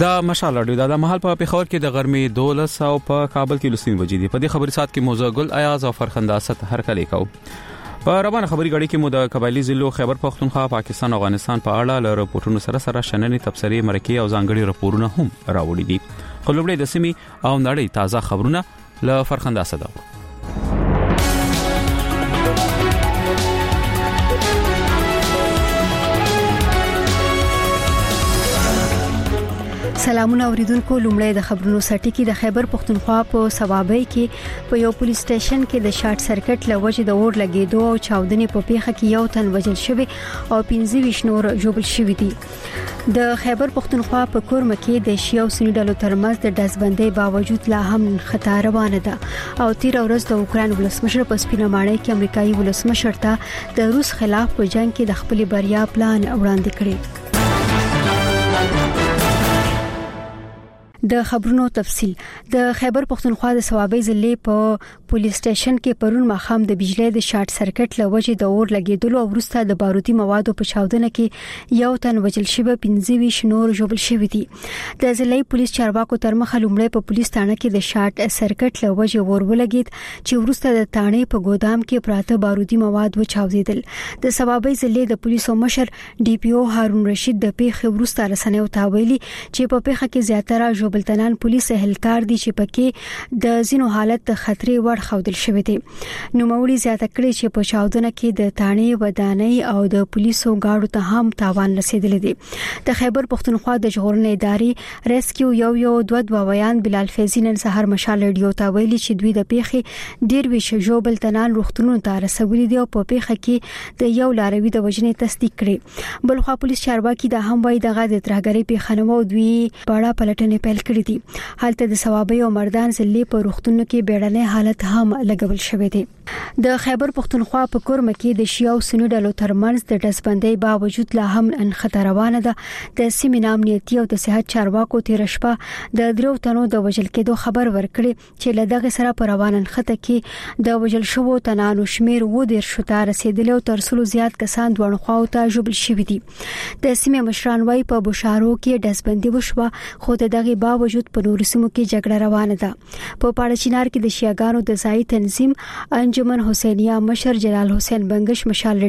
دا مشال رادیو دا محل په پیښور کې د غرمې 12 او په کابل کې لسنی بجې دي. په دې خبري سات کې موزه ګل ایاز او فرخنده ست هر کله کو په روانه خبري غړي کې مو د قبایلی ضلع خیبر پختونخوا پاکستان افغانستان په اړه له رپورټونو سره شننې تبصرې مرکې او ځانګړي راپورونه هم راوړي دي. خلوبړې د سیمې او نړۍ تازه خبرونه له فرخنده ست. سلامونه اوریدونکو. لومړی د خبرونو سرټکی د خیبر پختونخوا په ثوابۍ کې په یو پولیس سټیشن کې د شارټ سرکټ له وجې د اور لګیدو او چاودنې په پیښه کې یو تن وژل شوی او 15 نور ژوبل شوی دي. د خیبر پختونخوا په کورم کې د شیعو سنی ډلو ترمنځ د دزبندۍ باوجود لا هم خطر روانه ده او تیر ورځ د اوکران ولسمشر په سپینه ماڼۍ کې امریکایي ولسمشر ته د روس خلاف په جنگ کې د خپل بریا پلان وړاندې کړی. د خبرونو تفصيل. د خیبر پختونخوا د ثوابۍ ضلع په پولیس سټیشن کې پرون ماخام د بجلی د شارټ سرکټ له وجې د اور لګیدلو او وروسته د بارودي موادو په چاودنه کې یو تن وژل شوی 15 نور ژوبل شوی دي. د ضلعي پولیس چارواکو تر مخه لومړی په پولیس تانه کې د شارټ سرکټ له وجې اور ولګید چې وروسته د تانې په ګودام کې پراته بارودي مواد وچاودیدل. د ثوابۍ ضلع د پولیسو مشر ډي پی او هارون رشید د پیښې وروسته رسنیو ته ویلي چې په پیښه کې زیاتره بلتنان پولیس اهلکار دي چې پکې د زینو حالت خطرې وړ خودل شوې دي. نو موري زیاته کړی چې په چاودنه کې د تانې ودانۍ او د پولیسو گاډو ته هم تاوان رسیدلی دی. د خیبر پختونخوا د ژغورنې ادارې ریسکیو یو دوه بیان بلال فیضی نن سحر مشال رادیو ته ویلي چې دوی د پیښې ډیر ویش بلتنان روغتونونو ته رسولي دي او په پیښه کې د یو لاروي د وژنې تصدیق کړي. بلخوا پولیس چارواکي د هم وای دغه د ترهګری پیښه نو دوی پاړه پلټنې پیل کړې دي. حالت د ثوابۍ او مردان ضلع په روغتونونو کې بیړنۍ حالت هم لګول شوې ده. د خیبر پختونخوا په کورم کې د شیعو سنی ډلو ترمنځ د دزبندۍ باوجود لا هم ان خطر روانه ده. د سیمې امنیتي او د صحت چارواکو تیر شپه د درو تنو د وژل کېدو خبر ورکړي چې له دغه سره پر روانن خطه کې د وژل شوو تنانو شمیر و ډیر شته رسیدلی او تر څلو زیات کسان دوه خواو ته ژوبل شوي دي. د سیمې مشران وايي په بشارو کې دزبندۍ وشوه خو دغه باوجود په نورو سیمو کې جګړه روانه ده. په پاړچینار کې د شیعاګانو د ځای تنظیم انجمن حسینیه مشر جلال حسین بنگش مشال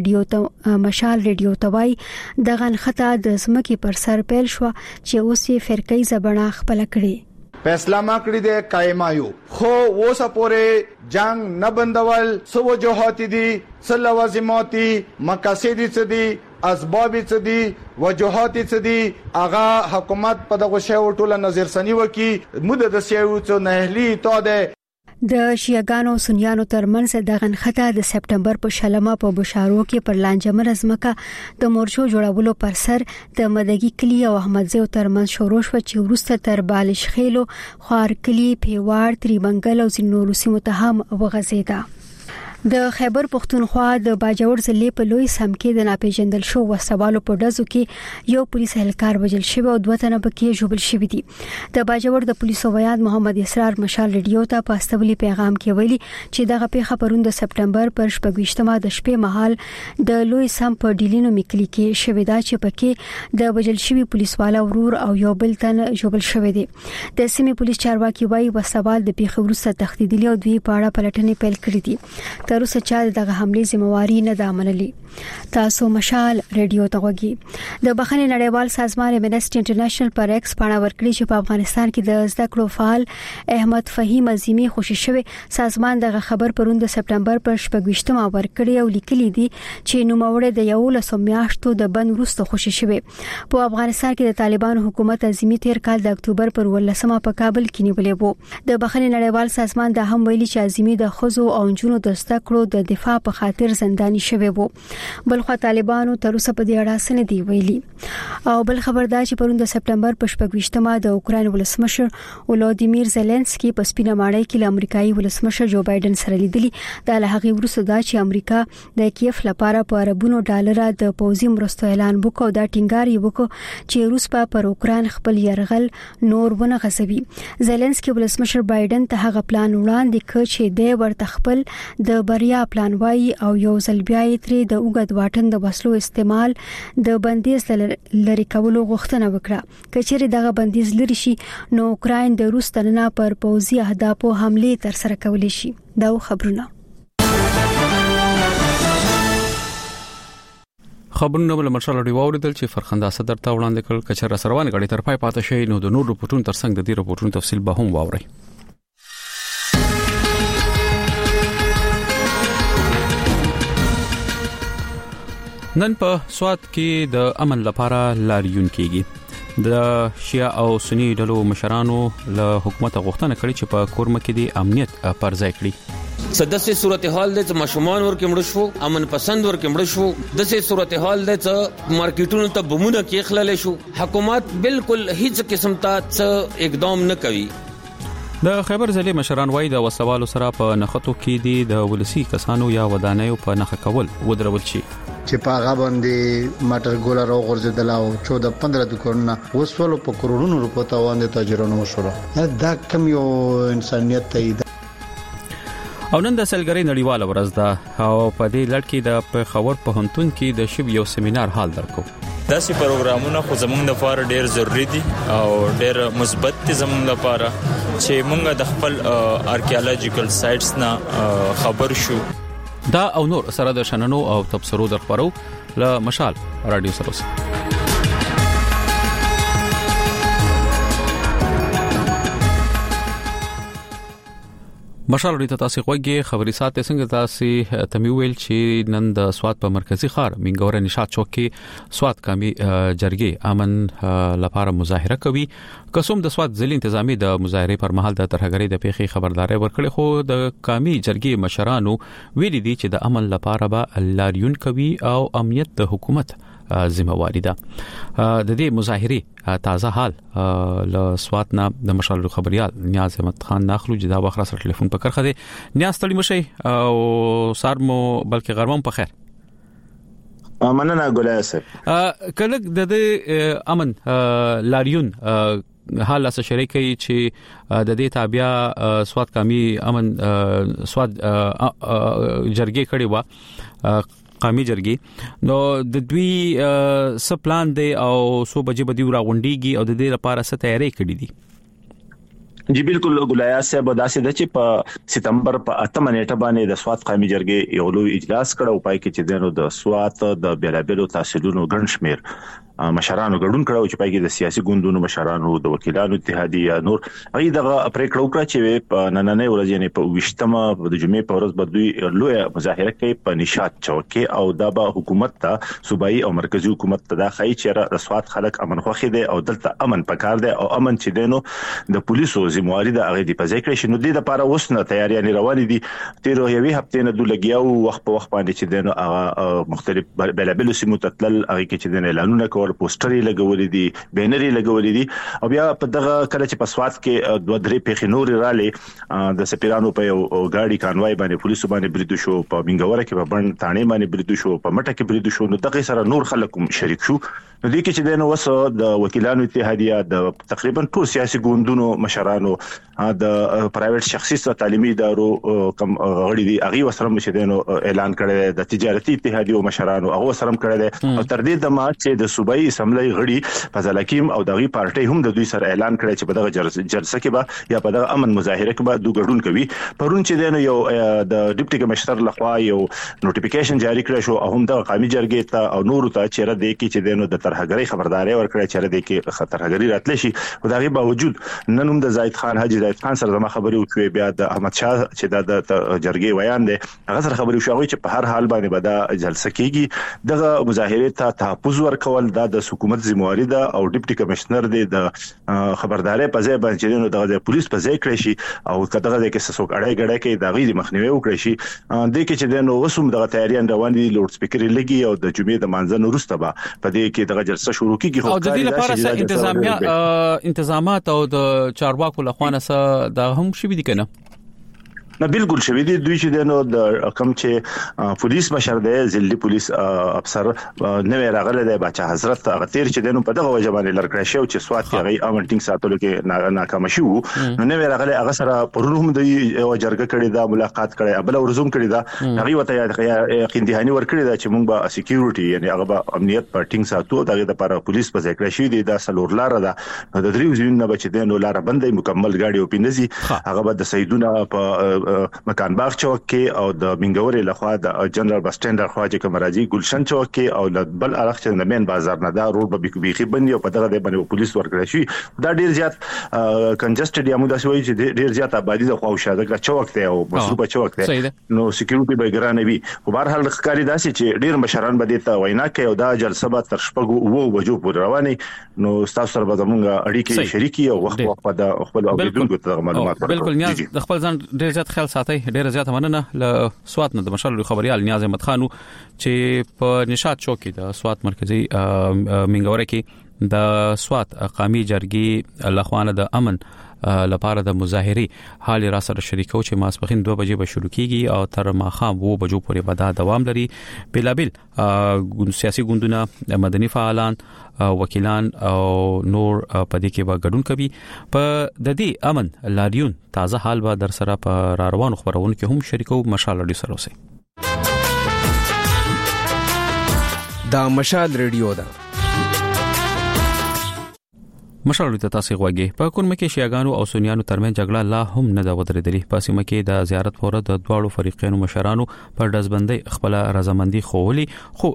رادیو توای دغه خطا د سمکی پر سر پیل شو چې اوسې فرقې زبڼه خپل کړي. فیصله مکړی د قائمایو خو اوسه پورې جنگ نه بندول سو وجوهات دي سل لوازماتي مقاصد دي اسباب څه دي وجوهات څه دي اغا حکومت په دغه شی ټوله نظرسنی وکي مدد سیو څو نهلی تو ده. د شیعاګانو سنیانو ترمنځ دغه خطا د سپټمبر په شلمه په بشارو کې پر لانجمن ازمکه د مورچو جوړولو پر سر د مدګي کلی او احمدزیو ترمنځ شروع شو چې وروسته تر بالش خېلو خار کلی پیوار تریمنګل او زینورو سیمو ته هم وغځیدا. د خیبر پختونخوا د باجوړ ضلع په لوی سم کې د ناپېژندل شو وسوالو په ډزو کې یو پولیس اهلکار وژل شوی او دوه تنه پکې ژوبل شوی دي. د باجوړ د پولیسو ویان محمد اسرار مشال رادیو ته په استولی پیغام کې ویلي چې دغه پیښه پرون د سپټمبر پر 28مه د شپې مهال د لوی سم په ډیلینو میکلی کې شوی دا چې پکې د وژل شوی پولیسوالا ورور او یو بل تن ژوبل شوی دي. د سیمې پولیس چارواکي وایي وسوال د پیښه وروسته تخدیدلی او دوی پاړه پلټنې پیل کړې دي. تر اوسه چا دغه حمله ذمہواری نه ده منلې. تاسو مشال رادیو ته وګورئ. د بخښنې نړیوال سازمان امنسټي انټرنیشنل پر ایکس پاڼه ورکړي چې په افغانستان کې د زده کړو فعال احمد فهیم عظیمی خوشی شوی. سازمان دغه خبر پرون د سپټمبر پر 28مه ورکړي او لیکلي دي چې نوموړی د 11 میاشتو د بند وروسته خوشی شوی. په افغانستان کې د طالبانو حکومت عظیمی تیر کال د اکتوبر پر 18مه په کابل کې نیولې وو. د بخښنې نړیوال سازمان د هم ویلي چې عظیمی د خزو او جنونو د زده کړو د دفاع په خاطر زنداني شوی وو. بلخو طالبانو تر اوسه په دې اړه سند دی ویلي. او بل خبردار چې پرون د سپټمبر په 28مه د اوکران ولسمشر ولودیمیر زيلنسکي په سپینه ماڼۍ کې د امریکایي ولسمشر جو بایدن سره لیدلی. د لهغه وروسته دا چې امریکا د کیف لپاره په اربونو ډالر د پوزي مرستو اعلان وکړ د ټینګار یو وکړ چې روس په اوکران خپل يرغل نور ونه غځوي. زيلنسکي ولسمشر بایدن ته هغه پلان وړاندې کړ چې د ورته خپل د بریا پلان وای او یو ځل بیا ترې د اوګد واټن د وسلو استعمال د بندیز لری کولو غوښتنه وکړه. کچېره دغه بندیز لري شي نو اوکراین د روس تننه پر پوځي اهدافو حمله تر سره کولی شي. دا خبرونه بل مرشل اړیو اوریدل چې فرخنده صدر ته وړاندې کړل کچره سروان غړي تر پای پاتې شي نو د نور رپورټونو ترڅنګ د دې رپورټونو تفصیل به هم واوري. نن په سوات کې د امن لپاره لاریون کیږي. د شیعه او سنی ډلو مشرانو له حکومت غوښتنه کړې چې په کورم کې د امنیت پر ځای کړي. سدسه صورتحال د مشمون ور کې مړ شو، امن پسند ور کې مړ شو، دسه صورتحال د مارکیټونو ته بمونه کې خلل شو. حکومت بالکل هیڅ قسم ته اقدام نه کوي. د خیبر ضلع مشران وای د وسوالو سره په نخښتو کې د ولسی کسانو یا ودانیو په نخښه کول ودرول شي چې پاغه باندې ماټر ګولر او غرزدل او 14-15 دکورونه وسولو په کرونو روپو ته باندې تاجرونو مشوره دا کم یو انسانيت ته. او نن د سلګری نړیواله ورځ ده او په دې لړ کې د پیښور پوهنتون کې د شب یو سیمینار حال درکو. داسې پروګرامونه خو زموږ لپاره ډېر ضروری دي او ډېر مثبت دي زموږ لپاره چې موږ د خپل آرکیالوجیکل سایټس نه خبر شو. دا او نور سره د شننو او تبصرو درخبرو له مشال رادیو سره. مشال ورته تاسو خوږی خبري ساته څنګه تاسو تمیویل چې نن د سوات په مرکزی ښار منګوره نشاط چوک کې سوات قومي جرګې امن لپاره مظاهره کوي. قسم د سوات ضلع انتظامی د مظاهره پر مهال د ترهګری د پیښې خبرداري ورکړي خو د قومي جرګې مشرانو ویلي دي چې د امن لپاره به لاریون کوي او امنیت د حکومت ذمہواری ده. د دې مظاهره تازه حال له سوات نه د مشال خبريال نیاز احمد خان ناخلو چې دا وخت سره ټلیفون په کرخه دي. نیاز تړي مشي او سارمو بلکې غرمم په خیر. مننه ګولای صاحب. کله د دې امن لاریون حال څه شریکي چې د دې تابع سوات قومي امن سوات جرګې کړي و قومي جرګې نو د دوی سپلان دی او سو بجې بدی راغونډيږي او د دې لپاره څه تیاری کړې دي. جی بالکل ګولیا صاحب داسې د چې په سپتمبر په 8 نیټه باندې د سوات قومي جرګې یو لوی اجلاس کړو پای کې چې دنو د سوات د بیلابلو تحصیلونو ګڼ شمیر مشرانو ګډون کړو چې پای کې د سیاسي ګوندونو مشرانو د وکیلانو اتحادیه نور هغه دغه پریکړه وکړه چې په نننې ورځ یعنی په 20مه د جمعې په ورځ بدوی لوی مظاهره کوي په نشاط چوک کې او دا به حکومت ته صوبایي او مرکزی حکومت ته دا خای چې د سوات خلک امن خوخي دي او دلته امن پکار دي او امن چې دینو د پولیسو ذمہواری د هغه دی په ځای کې شنو دي د لپاره وسنه تیاریاں روان دي. تیر یوې هفته نه د لګیاو وخت په وخت باندې چې دینو هغه مختلف بلابل سیمو تتل هغه کې چې دینو اعلانونه کول پوسټري لګولې دي بینري لګولې دي او بیا په دغه کله چې په سوات کې دوه درې پیښې نور رالي د سپیرانو په یو گاډي کانوای باندې پولیسو باندې بریدو شو په منګوره کې په بند تانه باندې بریدو شو په مټه کې بریدو شو نو دغه سره نور خلک شریک شو. نو دې کې چې دنه وسو د وکیلانو اتحادیه د تقریبا ټول سیاسي ګوندونو مشرانو د پرایویټ شخصي تعلیمي ادارو کم غړي دي هغه وسره چې دنه اعلان کړی د تجارتي اتحادیو مشرانو هغه وسره کړی او تر دې د ما چې د صوبایي اسمبلی غړي فضل حکیم او دغه پارټي هم د دوی سره اعلان کړی چې په دغه جلسه کې به یا په دغه امن مظاهره کې به دوی ګډون کوي. پرون چې دنه یو د ډیپټي کمشنر لخوا یو نوټیفیکیشن جاری کړی شو او هم د قومي جرګې ته او نور ته چې را دي کې چې دنه د ترهګری خبرداري ورکړی چې را دي کې خطرګری راتلی شي او دغه باوجود نن هم د زاید خان حاجی زاید خان سره د خبرې وکړې بیا د احمد شاه چې د جرګې ویان دي هغه سره خبرې شوې چې په هر حال باندې به دا جلسه کېږي. دغه مظاهره ته تحفظ ورکول د حکومت ذمہواری ده او ډیپټي کمشنر دی د خبرداري په ځای باندې د پولیس په ځای کړی شي او کداغه د کې څوک اړای غړای کې د غیر مخنیوي وکړي شي د کې چې د نو وسوم د تیاریان روان دي لوډ سپیکر لګي او د جمعې د مانځنه وروسته به په دې کې د جلسه شروع کیږي. او د دې لپاره انتظامات او د چارواکو لخوا نه دا هم شي دي کنه نه بالکل شوی دي دوی چې نو د کم چې پولیس مشر دی ځلې پولیس افسر نو راغله د بچا حضرت غتیر چې نو په دغه وجبانه لړکړی شو چې سواد کې امنټینګ ساتلو کې ناکام شو نو نو راغله هغه سره پرونهم د یو جرګه کړي دا ملاقات کړي ابل ورزوم کړي دا هغه وته یقین دهاني ور کړی دا چې موږ به سکیورټي یعنی هغه به امنیت پټینګ ساتو دغه لپاره پولیس په ځای کړی شي دا سلور لار ده د دریو ځینو بچ دي نو لار بندي مکمل گاډي او پینځي هغه به د سیدونه په مکان باغ چوک کې او د منګوري لخوا د جنرال بس سټاند لخوا چې کمراجي گلشن چوک کې او د بل اړخ چې د مین بازار نه دا روډ به بيخي بندي او په دغه باندې پولیس ورکړی شي دا ډیر زیات کنجسټډ یا موږ داسې وایي چې ډیر زیات آبادی د خو شاده چوک ته او مصروفه چوک ته نو سکیورټي به ګرانه وي خو بهر حال ښکاری داسې چې ډیر مشران به دته وینا کوي او دا جلسه به تر شپږ وو بجو پورې رواني نو تاسو سره به زموږ اړیکې شریکي او وخت په د خپل اوریدونکو ته معلومات ورکړي بالکل نیاز د خپل ځان ډیر زیات خیال ساتي ډیر زیات مننه ل سوات نه د مشال خبريال نیاز احمد خانو چې په نشاط چوک کې د سوات مرکزی منګوره کې د سوات قومي جرګې لخوانه د امن لپاره د مظاهري حال را سره شریکو چې ماسپخین 2 بجې به شروع کیږي او تر ماخام 2 بجو پورې به دا دوام لري بلابل سیاسي ګوندونه مدني فعالان وکیلان او نور په دې کې به ګډون کوي په د دې امن لاریون تازه حال به در سره په روانو خبرونو کې هم شریکو مشال رادیو سره اوسئ دا مشال رادیو ده مشال ته تاسو غوږی په کورم کې شیعاګانو او سنیانو ترمن جګړه لا هم نه دا ودرېدلې په سیمه کې د زیارت پوره د دواړو فریقینو مشرانو پر دزبندۍ خپل رضامندي خوولي خو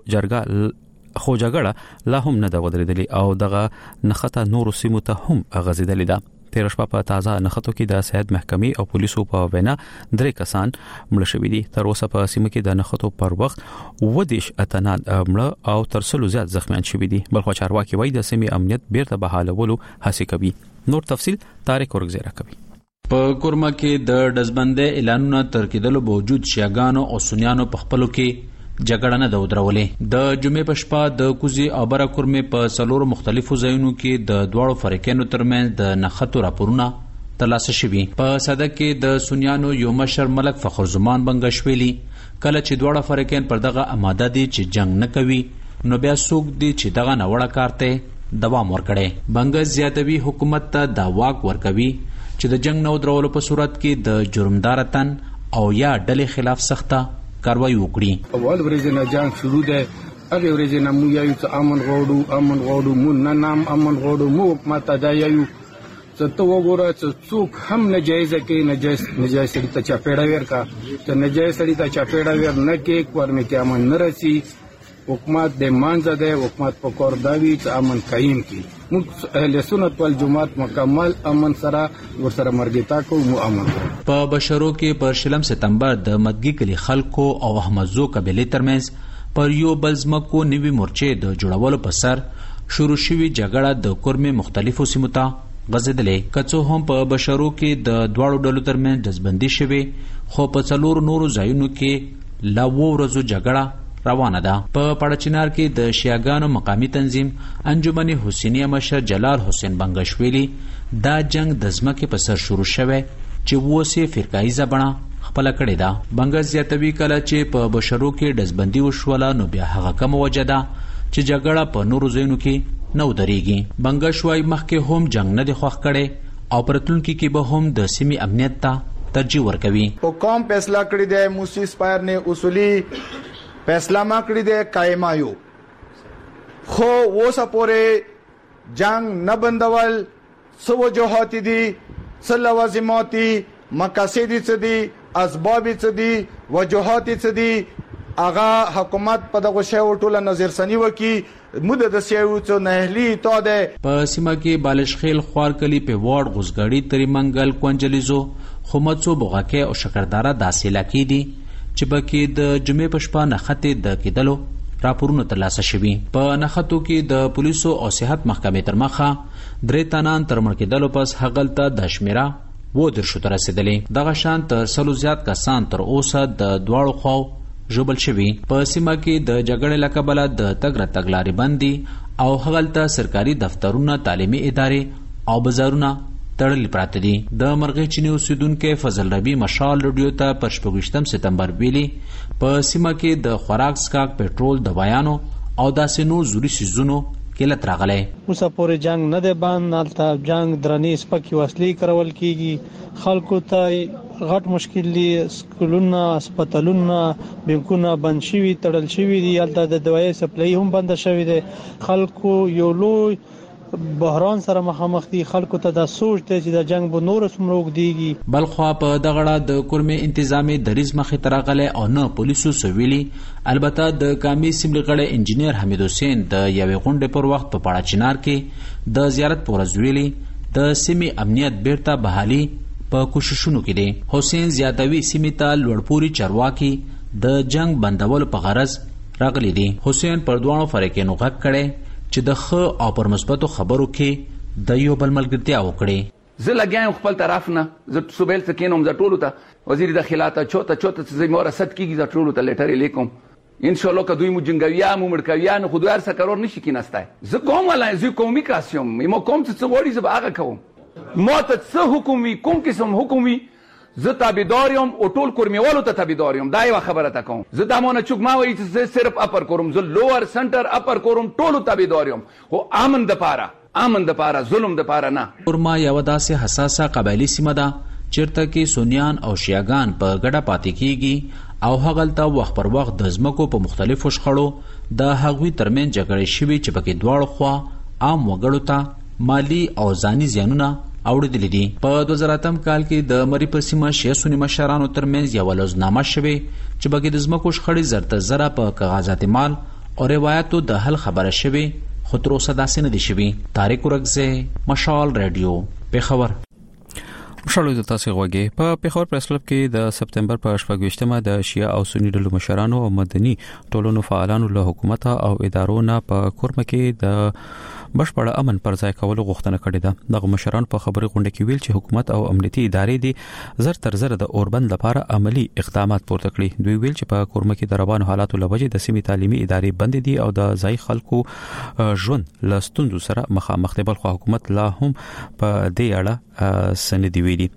جګړه لا هم نه دا ودرېدلې او دغه نخته نور سیمو ته هم غزیدلې ده تیر شپه په تازه نخټو کې د صحت محکمې او پولیسو په وینا 3 کسان مړ شوي دي تر اوسه په سیمه کې د نخټو پر وخت ودیش اتنان مړ او تر څلو زیات زخمیان شوي دي بلخو چارواکي وایي د سیمې امنیت بیرته بحالولو هڅه کوي نور تفصيل طارق ورغزیرا کوي په کورما کې د دزبندې اعلانونه تر کېدلو باوجود شیعاګانو او سنیانو په خپلو کې جګړه نه درولې د جمعې په شپه د کوزي او برا کورمې په څلورو مختلفو ځایونو کې د دواړو فریقینو ترمنځ د نخښتو راپورونه ترلاسه شوي په صدک کې د سنیانو یو مشر ملک فخر زمان بنګشویلی کله چې دواړه فریقین پر دغه آماده دي چې جنگ نه کوي نو بیا څوک دي چې دغه نوړه کارته دوام ورکړي بنګ زیاتوي حکومت ته دا واک ورکوي چې د جنگ نو درولو په صورت کې د جرمدارتن او یا ډلې خلاف سخته کاروایی وکړي اول ورځ نه جنگ شروع ده هغه ورځ نه مو یایو ته امن غوړو مون نه نام امن غوړو مو ماته دا یایو ته وګوره چې څوک هم ناجایز کې ناجایز سړي ته چاپېړه ورکا ته ناجایز سړي ته چاپېړه ور نه کې کورمه کې امن نه رسی حکومت د مانځه ده حکومت په کور داوی چې امن قائم کړي موږ اهل سنت والجماعت مکمل امن سره ورسره مرګتا کو مو امن په بشرو کې پر شلم سپتمبر د مدګي کلی خلکو او احمدزو قبيله ترمنځ پر یو بلزمکو نیوي مورچې د جوړولو په سر شروع شوی جګړه د کورمې مختلفو سیمو ته غزیدلې کڅو هم په بشرو کې د دواړو ډلو ترمنځ دزبندي شوه خو په څلور نورو ځایونو کې لا ورځو جګړه روانه ده په پړچنار کې د شیعاګانو مقامی تنظیم انجمن حسینیه مشر جلال حسین بنګشویلی دا جنگ د ځمکې په سر شروع شوه چې ووسه فرقایي بڼه خپل کړی دا بنګ زیاتوي کله چې په بشرو کې دزبندي وشوله نو بیا هغه کوم وجدا چې جګړه په نورو ځایونو کې نو درېږي بنګشوای مخکې هم جنگ نه دی خوښ کړي او پرتلونکو کې به هم د سیمې امنیت ته ترجیح ورکوي او کوم فیصله کړی دی موسی سپایر نے اصولي فیصله ما کړی دی قائمایو خو اوسه پورې جنگ نه بندول سو وجوهات دي څه لوازمات دي مقاصد څه دي اسباب څه دي وجوهات څه دي اغا حکومت په دغه شی ټوله نظرسنی وکي مده د سیاو څو نهلی تو ده په سیمه کې بالشخیل خوارکلی په وارد غوسګړی تری منګل کونجلیزو خمڅو بوغاکه او شکردارا داسې لکی دي چې بکې د جمعې په شپه نخته د کېدلو راپورونه ترلاسه شوي په نخټو کې د پولیسو او صحت محکمې تر مخه درې تنان ترمن کېدلو پس هغلته د شمیره و در شو تر رسیدلې دغه شان تر سلو زیات کسان تر اوسه د دواړو خو جوبل شوي په سیمه کې د جګړې لکبله د تګ تګلارې بندي او هغلته سرکاري دفترونه تعلیمي ادارې او بازارونه تړلې پراته دي. د مرغۍ چینی اوسیدونکو فضل ربی مشال رادیو ته پر 28 سپتمبر ویلي په سیمه کې د خوراک سکاک پېټرول دوايانو او داسې نور ضروري سيزونو کله ترغلې. اوس پورې جنگ نه دی باندې نالته جنگ درنې سپکی وسلې کرول کیږي. خلکو ته غټ مشکل دي. سکولونه هسپتالونه بانکونه بند شوي تړل شوي دي. البته د دوايي سپلای هم بند شوی دی. خلکو یو لوی بحران سره مخامخ دي. خلکو ته د سوچ ته چې د جنگ به نور سمروګ دیږي. بلخوا په دغړه د کورمې انتظامی دریز مخې ترغلې او نه پولیسو سویلي. البته د کامی سیملي غړي انجنیر حمید حسین د یوې غونډې پر وخت په پاړه چنار کې د زیارت پورز ویلي د سیمې امنیت بیرته بحالي په کوششونو کې دي. حسین زیاتوي سیمې ته لوړپوري چرواکي د جنگ بندولو په غرض راغلي دي. حسین پر دوانو فرقینو غږ کړي چې د خ او پر مثبتو خبرو کې د یو بل ملګرتیا وکړي. زه لګیایم خپل طرف نه زه صوبېل څخه کینوم زه ټولو ته وزیر داخلات چوته چې مور صد کیږي زه ټولو ته لیټر لیکم ان شاء الله که دوی مو جنگویا مو مړکویا نه خو دوی هر څه کارور نشي کیناستای. زه کوم ولا زه کومونیکاسیون مې کوم څه وړي زه هغه کوم ما ته څه حکومي کوم قسم حکومي زه تابعداریم او ټول کورمیوالو ته تابعداریم. دا یو خبره تا کوم. زه د مونږ چوک ما وایي چې زه صرف اپر کوم زه لوور سنټر اپر کوم ټولو تابعداریم خو امن د پاره ظلم د پاره نه. کورما یو داسې حساسه قبایلی سیمه ده چیرته کې سونیان او شیعاګان په ګډه پاتې کیږي او هغلته وخت پر وخت د ځمکو په مختلفو شخړو د هغوی ترمن جګړې شوي چې پکې دواړو خوا عام وګړو ته مالی او ځاني زیانونه اوړدلې دي. په 2008 کال کې د مری پر سیمه شیعه سنی مشرانو ترمنځ یو لوزنامه شوه چې بګې د ځمکو شخړې زرته زره په کاغذات مال او روایتو د حل خبره شوه خو تر اوسه داسې نه دي شوي. طارق ورغزه مشال رادیو پیښور. مشالو د تاسو غوږی په پیښور پریس کلب کې د سپتمبر په 28مه د شیعه او سنی ډلو مشرانو او مدني ټولنو فعالانو له حکومت او ادارو نه په کورمه کې د بشپړ امن پر ځای کولو غوښتنه کړې ده. دغه مشران په خبري غونډه کې ویل چې حکومت او امنیتي ادارې دي زر تر زر د اوربند لپاره عملی اقدامات پورته کړي. دوی ویل چې په کورمه کې د روانو حالاتو لوجې د سیمې تعلیمي ادارې بند دي او د ځای خلکو ژوند له ستونزو سره مخامخ دي. بل خو حکومت لا هم په دې اړه سندې ویلي.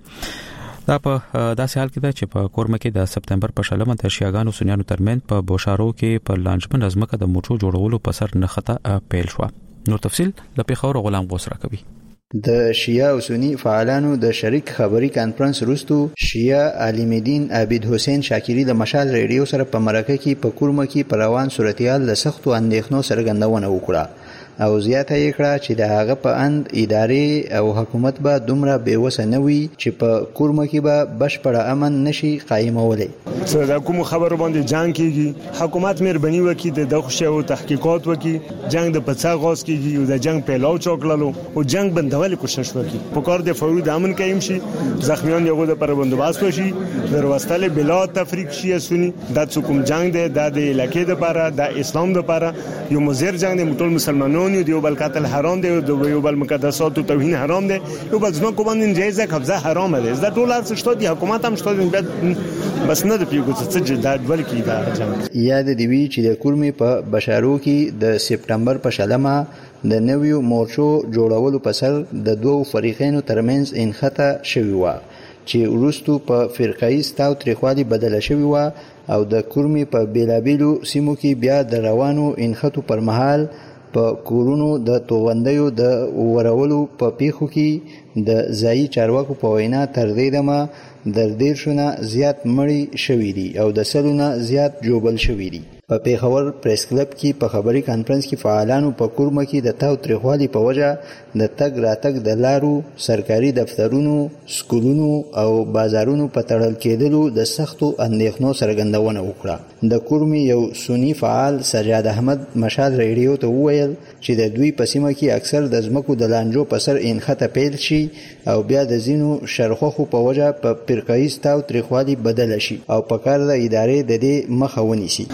دا په داسې حال کې ده چې په کورمه کې د سپتمبر په شلمه د شیعاګانو سنیانو ترمنځ په بوشارو کې په لانجمن ازمکه د موټرو جوړولو په سر نخته پیل شو. نور تفصيل د پیښور غلام غوسره کوي. د شیعه او سنی فعالانو د شریک خبري کانفرنس وروسته شیعه عالم دین عابد حسین شاکری د مشال ریډیو سره په مرکه کې په کورمه کې پر روان صورتحال د سختو اندېښنو څرګندونه وکړه او زیاته یې کړه چې د هغه په اند ادارې او حکومت به دومره بیوسه نه وي چې په کورمه کې به بشپړ امن نشي قایمولی. دا کوم خبرو باندې جنگ کیږي حکومت مهرباني وکړي د دغه او تحقیقات وکړي جنگ د پڅا غوس کیږي او د جنگ پیلاو چوکللو او جنگ بندول کوشش وکړي په کار د فوري د امن قایم شي زخمیان یو د پر بندوبست وشي دروستل بلا تفریق شي سنی د کوم جنگ د علاقې د لپاره د اسلام د لپاره یو مزر جنگ د ټول مسلمانانو دی یو بل قتل حرام دی یو بل مقدسات او توهین حرام دی یو بل ځمکو باندې جایزه قبضه حرام دی دا ټول ارڅ شته دی حکومت هم شته دی بس نه د پیګو څه د بلکې دا جنگ یاد دی وی چې د کورمې په بشارو کې د سپتمبر په شلمه د نویو مورچو جوړولو په سر د دوو فریقینو ترمنځ انخته شوی و چې وروستو په فرقایي ستاو تریخوالي بدله شوی و او د کورمې په بیلابیلو سیمو کې بیا د روانو انختو پر مهال په کورونو د توغندیو د ورولو په پیښو کې د ځایي چارواکو په وینا تر دې دمه د 150 زیات مړي شوي دي او د 100 زیات جوبل شوي دي. په پیښور پریس کلب کې په خبري کانفرنس کې فعالانو په کورمه کې د تاو تریخوالي په وجه د تګ راتګ د لارو سرکاري دفترونو سکولونو او بازارونو په تړل کېدلو د سختو اندېښنو څرګندونه وکړه. د کورمې یو سنی فعال سجاد احمد مشال ریډیو ته وویل چې د دوی په سیمه کې اکثر د ځمکو د لانجو په سر انخته پیل شي او بیا د ځینو شرخوخو په وجه په فرقایي تاو تریخوالي بدل شي او په کار د ادارې د دې مخه ونیسي. د جنگ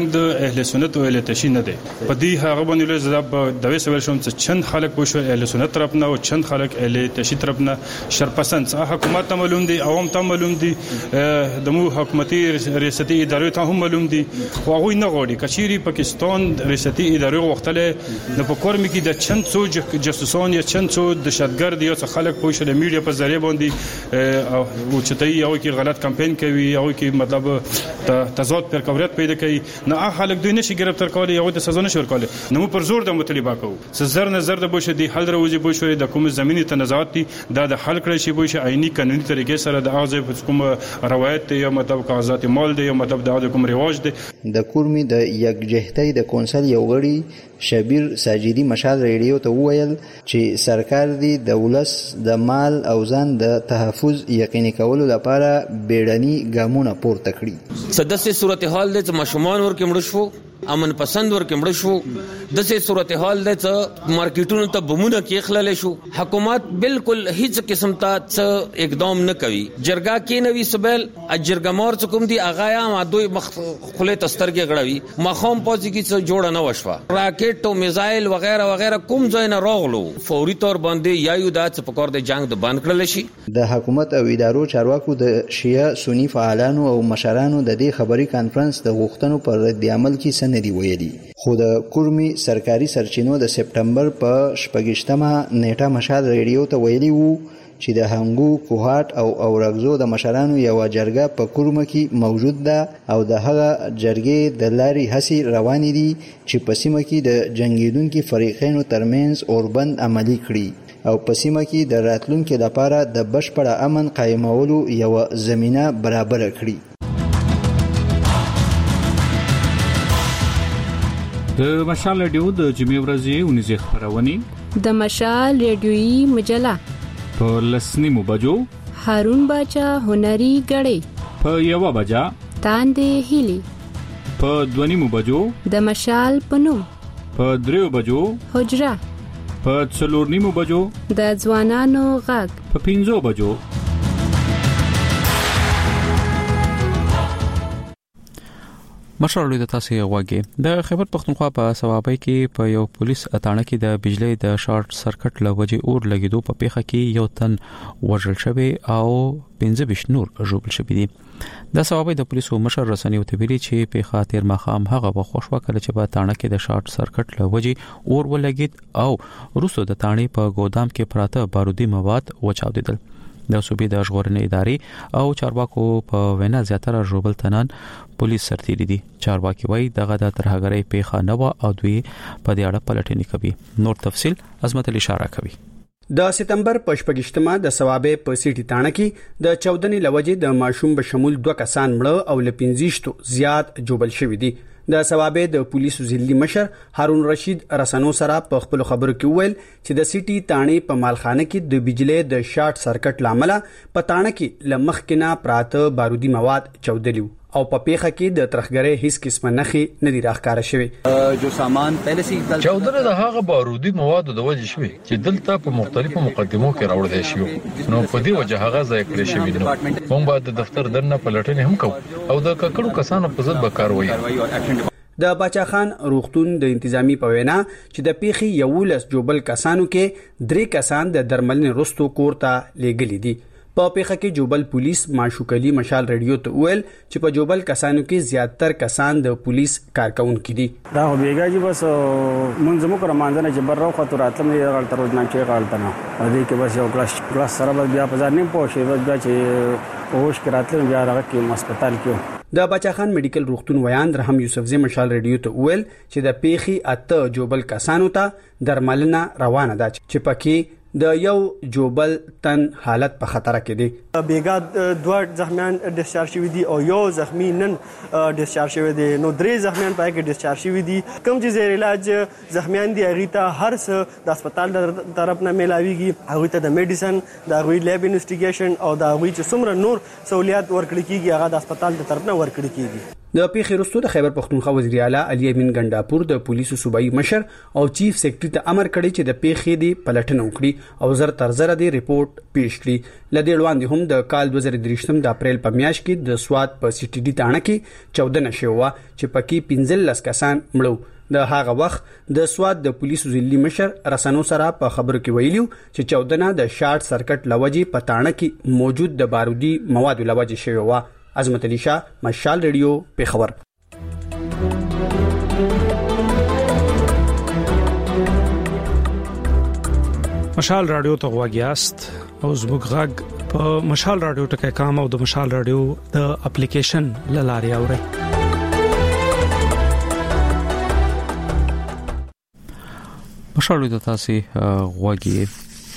جنگ د اهل سنت او اهل تشیع نه دی. په دې هغه باندې له زړه د وسوي شوم چې چند خلک پوښو اهل سنت طرف نه او چند خلک اهل تشیع طرف نه شرپسند حکومت ته معلوم دي، عوام ته معلوم دي، د مو حکومتي ریاستي ادارې ته هم معلوم دي. خو هغه نه غواړي کچيري پاکستان ریاستي ادارې وختله د پکورم کې د چند څو جاسوسان یا چند څو دهشتګرد یا خلک پوښو د میډیا په ذریعہ باندې او چتای یو کې غلط کمپاین کوي، یو کې مطلب تضاد پر کوریت پیدا کوي. نه خلک دوی نشي گرفتار کولای، یو د سزا نشي ورکولای. نو پر زور د مطالبه کوو سزر نظر د بوشه دی حل دروځي بوشه د کوم زميني تنازعات دي د حل کړی شي بوشه عیني قانوني طریقې سره د اغاز کوم روایت یا مطلب کاغذات مال دی یا مطلب د کوم رواج دی. د کورمي د یکجهتۍ د کونسل یو غړي شبیر ساجدي مشال ریډیو ته وویل چې سرکار دی د ولس د مال او ځان د تحفظ یقیني کولو لپاره بیړني ګامونه پورته کړي. سدسه صورتحال د مشمون ور کې مړ شو، امن پسند ور کې مړ شو، دسه صورتحال د مارکیټونو ته بمونه کې خلل شو. حکومت بالکل هیڅ قسم ته اقدام نه کوي. جرګه کې نوې سبل اجرګمار څوم دی اغایا ما دوی خله تسترګه غړوي مخام پوزي کې جوړه نه وشوه. راکټ او میزایل وغیرہ وغیرہ کوم ځای نه راغلو فوري تور باندې یایو د څپکور د جنگ د بند کړل شي. د حکومت او ادارو چارواکو د شیعه سنی فعالانو او مشرانو د دې خبري کانفرنس د غوښتنو پر رد عمل کې سندې ویلي. خو د کورمي سرکاري سرچینو د سپټمبر په 28مه نیټه مشال ریډیو ته ویلي وو چې د هنګو کوهات او اورغزو د مشرانو یو جرګه په کورمه کې موجود ده او د هغه جرګې د لاري هڅې روانې دي چې په سیمه کې د جنگیدونکو فریقینو ترمنځ اوربند عملی کړي او په سیمه کې د راتلونکو لپاره د بشپړ امن قائمولو یو زمينه برابر کړي. د مشال ریډیو د جمعې ورځې 19 خبرونه د مشال ریډیویي مجله په لسنیمو بجو هارون باچا هنري غړې په 1 بجا تاندې هیلي په 2 بجو د مشال پنوم په 3 بجو حجره په 4 بجو د ځوانانو غږ په 5 بجو. مشرلوی د تاسو غواګي د خیبر پختونخوا په سوابۍ کې په یو پولیس اتاڼه کې د بجلی د شارټ سرکټ لوجې اور لګیدو په پیښه کې یو تن وژل شوی او 15 نور ژوبل شوی دي. د سوابۍ د پولیسو مشر رسنیو ته ویلي چې په خاطر مخام هغه بخښوا کړ چې په اتاڼه کې د شارټ سرکټ لوجې اور ولګید او وروسته د اتاڼې په ګودام کې پراته بارودي مواد وچاودیدل. د صوبې د ژغورنې ادارې او چارواکو په وینا زیاتره ژوبل تنان پولیس سرتیری دي. چارواکي وایي دغه د ترهګرۍ پیښه نه و او دوی په دې اړه پلټنې کوي. نور تفصيل عظمت علي اشاره کوي. د سپتمبر په 28مه د سوابې په سيټي تاڼه کې د 14 لوجې د ماشوم بشمول 2 کسان مړه او ل 15 زیات جوبل شوی دي. د سوابې د پولیسو ضلعي مشر هارون رشید رسنو سره په خپل خبرو کې ویل چې د سيټي تاڼې په مالخانه کې د بجلی د شارټ سرکټ لامل په تاڼه کې لمخکنا پراته بارودي مواد چودلیو او په پیښه کې د ترخګرۍ هیڅ قسمه نخې نه دي راخاره شوی. جو سامان پہلے سے چودره د هغه بارودي مواد د وجه شوی چې دلته په مختلفو مقدمو کې راوړل شي نو په دې وجه هغه ځای کړی شوی نو موږ به د دفتر درنه پلټنې هم کوو او د ککړو کسانو په ضد به کاروي. د باچا خان روغتون د انتظامی په وینا چې د پیښې یو لس جوبل کسانو کې 3 کسان د درملنې رستو کورته لېګلې دي. په پیښه کې جوبل پولیس ماشوکلی مشال ریډیو ته ویل چې په جوبل کسانو کې زیاتره کسان د پولیس کارکونکو دي. دا بیګا جی بس منځمو کر مانځنه چې بر راو خاطراتم یې غلط روزنامه کې غلطنه دې کې بس یو کلاس سره بیا په ځان نه پوښي بیا چې هوش کراتل بیا راغی کې هسپتال کې. د بچا خان میډیکل روغتون ویان رحم یوسفزی مشال ریډیو ته ویل چې د پیښې اته جوبل کسانو ته درملنه روانه ده چې پکې د یو جوبل تن حالت په خطر کې دي. بیګا 2 زخمیان ډیسچارج شوی دي او یو زخمی نن ډیسچارج شوی دي نو 3 زخمیان پای کې ډیسچارج شوی دي. کوم چې زیر علاج زخمیان دي هغه ته هر څه د هسپتال طرف نه ملاويږي هغه ته د میډیسن د هغه لیب انویسټیګیشن او د هغه چې څومره نور سہولیات ورکړي کیږي هغه د هسپتال طرف نه ورکړي کیږي. د پیښې وروسته د خیبر پختونخوا وزیر اعلی علي امین ګنداپور د پولیسو صوبایي مشر او چیف سیکریټري ته امر کړی چې د پیښې دی پلټنه وکړي او زر تر زر دی ریپورت پیش کړي. لدې وړاندې هم د کال 2023 د اپریل په میاشت کې د سوات په سی ټي ډي تاڼه کې 14 نشه و چې پکې 15 کسان مړو. د هغه وخت د سوات د پولیسو ضلعي مشر رسنو سره په خبرو کې ویلو چې 14 د شارټ سرکټ لوجي په تاڼه کې موجود د بارودي موادو لوجي شوی و. عظمت علي شاه، مشال ریډیو، پیښور. مشال رادیو ته غواګیاست او زموږ غږ په مشال رادیو ټکي کام او د مشال رادیو د اپلیکیشن لاري اوري. مشال د تاسو غواګي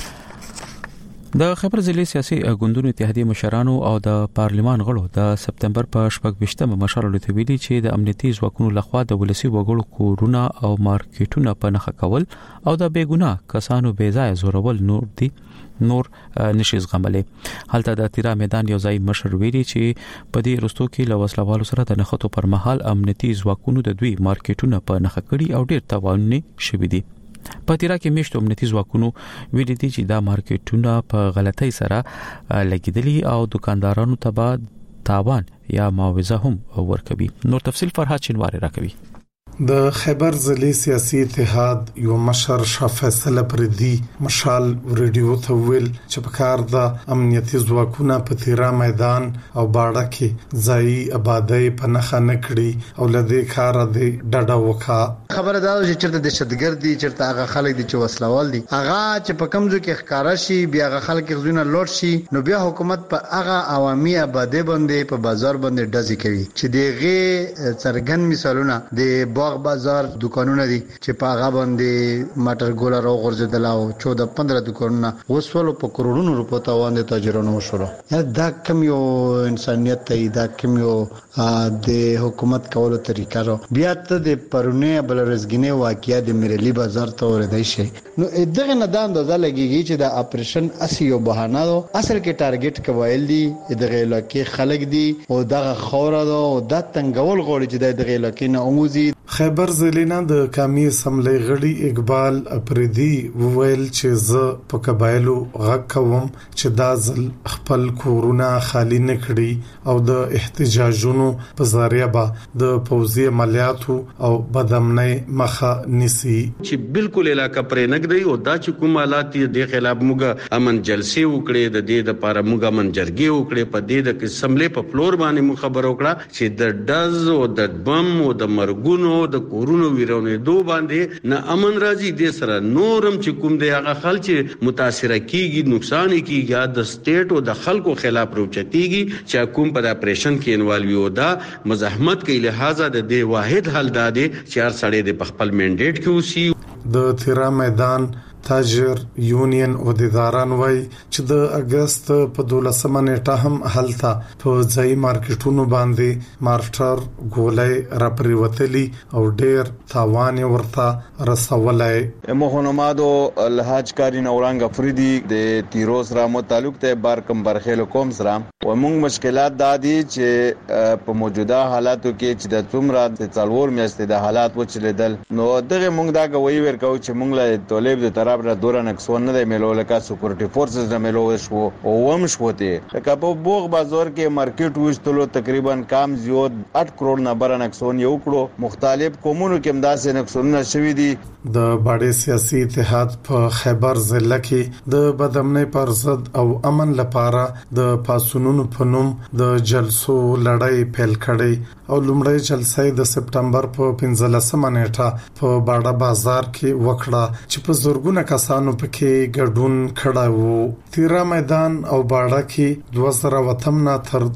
د خبر ضلع سیاسي ګوندونو اتحادیه مشرانو او د پارلمان غړو د سپتمبر په 28مه مشال له ویلي چې د امنیتي ځواکونو لخوا د ولسی وګړو کورونه او مارکیټونه په نخښه کول او د بیګناه کسانو بې ځای زورول نور نشي زغملې. حالته د تیرا میدان یو ځای مشر ویلي چې په دې رستو کې لوسلوالو سره د نخښو پر مهال امنیتي ځواکونو د دوی مارکیټونه په نخښه کړي او ډیر تاوان نه شوي دي. په تیرا کې میشت امنیتي ځواکونو ویلي دي چې دا مارکیټونه په غلطۍ سره لګیدلي او دکاندارانو ته به تاوان یا معاوضه هم ورکوي. نور تفصیل فرهاد شینواری راکوي. د خیبر ضلع سیاسي اتحاد یو مشر شاه فیصل پردي مشال ریډیو ته ویل چې په کار د امنیتي ځواکونو په تیرا میدان او باړه کې ځای آبادی په نخښه نکړي او لدې کار د ډډه وکا. خبره دا چې چرته دهشتګرد دي، چرته هغه خلک دي چې وسلوال دي، هغه چې په کمزو کې ښکارا شي بیا هغه خلک غزونه لوټ شي نو بیا حکومت په هغه عوامي آبادی باندې په بازار باندې ډزې کوي چې دغه څرګند مثالونه د باغ بازار دکانونه دي چې په هغه باندې ماټر ګولا راو غورځیدل او 14-15 دکانونه وسولو په کروڑونو روپو تاوان دي تاجرانو وشول. دا کم یو انسانيت ته دا کم یو د حکومت کولو طریقه رو بیا ته د پرونه بلرزګینه واقعیا د میرلی بازار ته ورېدای شي. نو دغه نه د اندازه لګیږي چې د اپریشن اسی یو بهانه ده، اصل کې ټارګټ کوایل دي دغه علاقې خلک دي او دغه خوره ده او د تنګول غوړي چې دغه علاقې نه اوموزي. خیبر ضلع د قومي اسمبلی غړي اقبال اپریدي وویل چې زه په قبایلو غږ کوم چې دا ځل خپل کورونه خالی نه کړي او د احتجاجونو په ذریعہ به د پوځي عملیاتو او بدامنۍ مخه نیسي چې بالکل علاقہ پرې نګدي او دا چې کوم حالات د خلاف موږ امن جلسې وکړي د دې لپاره موږ امن جرګې وکړي په دې د اسمبلی په فلور باندې مو خبر وکړه چې د ډز او د بم او د مرګونو د کورونو ویرونه دو باندې نه امن راځي د سره نورم چې کوم دی هغه خلک متاثر کیږي نقصان کیږي د سټیټ او د خلکو خلاف روچتيږي چې کوم په اپریشن کې انوالوي او دا مزاحمت کې لہذا د دې واحد حل دا دی چې هر سړی د خپل منډیټ کې اوسي. د تیرا میدان تاجر یونین او دیداران وای چې د اگست په 12 نیټه هم حالتا په ځای مارکیټونو باندې مارټر ګولای را پریوتلی او ډیر تاوان ورته رسولای. مخونمادو الحاج کاری نورنګ افریدي د تیروس را متعلق ته بار کم برخیل کوم سره و موږ مشکلات دادي چې په موجوده حالاتو کې چې د څومره د څلور میاشتې د حالات وچلیدل نو دغه موږ دا غوي ورکو چې موږ له طالب د د دورا نکسون نه ملو لکه سکیورټي فورسز نه ملو شو او هم شوته لکه په بوغ بازار کې مارکیټ وشتلو تقریبا کام زیات 8 کروڑ نه بر نکسون یو کړو مختلف قومونو کې امداسه نکسون شوي دي. د باډي سیاسي اتحاد په خیبر ضلع کې د بدامنۍ پر ضد او امن لپاره د پاسونونو په نوم د جلسو لړۍ پیل کړي او لومړی جلسه د سپټمبر په 15 نیټه په باډا بازار کې وکړه چې په زورګونه کسانو پکې ګډون کړه وو. تیرا میدان او باډا کې 2008 نه تر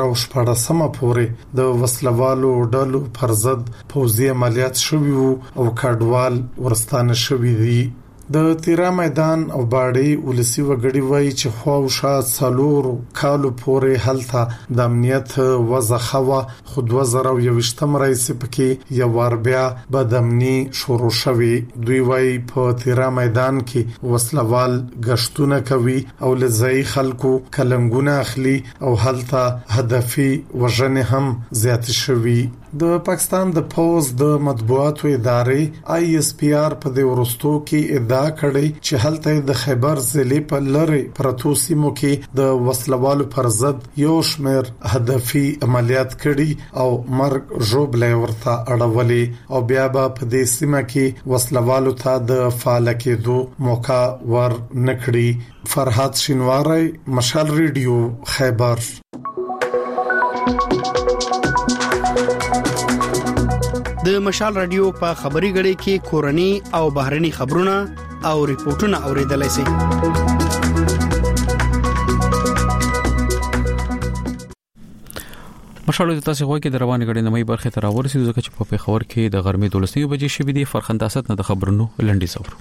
2014 پورې د وسلوالو ډلو پر ضد پوځي عملیات شوي وو او کډوال ورستانه شوي دي. د تیرا میدان او باړی ولسی وګړي وای چې خواوشا څلور کالو پورې هلته د امنیت وضع خوا خود 2021 رئیس پکې یو ور بیا بدامني شروع شوی. دوی وای په تیرا میدان کې وسلوال غشتونه کوي او لزای خلکو کلنګونه اخلي او هلته هدفي وژنې هم زیات شوي. د پاکستان د پوز د مطبوعاتو ادارې ISPR په د ورستو کې ادعا کړې چې هلته د خیبر ضلع په لری پرتو سیمو کې د وسلوالو پر ضد یو شمېر هدفي عملیات کړي او مرګ ژوبلې ورته اړولې او بیا په دې سیمه کې وسلوالو ته د فعال کېدو موقع ور نکړي. فرحات شینواری، مشال ریډیو، خیبر. د مشال رادیو په خبري غړي کې کورني او بهرني خبرونه او ریپورتونه اوریدلای شئ. مشال د تاسو غوږی د روانې غړي نمای برخه تر ورسېدو ځکه چې په پیښور کې د غرمې 12 بجې شوې دي. فرخنداست نه د خبرونو لنډي څور.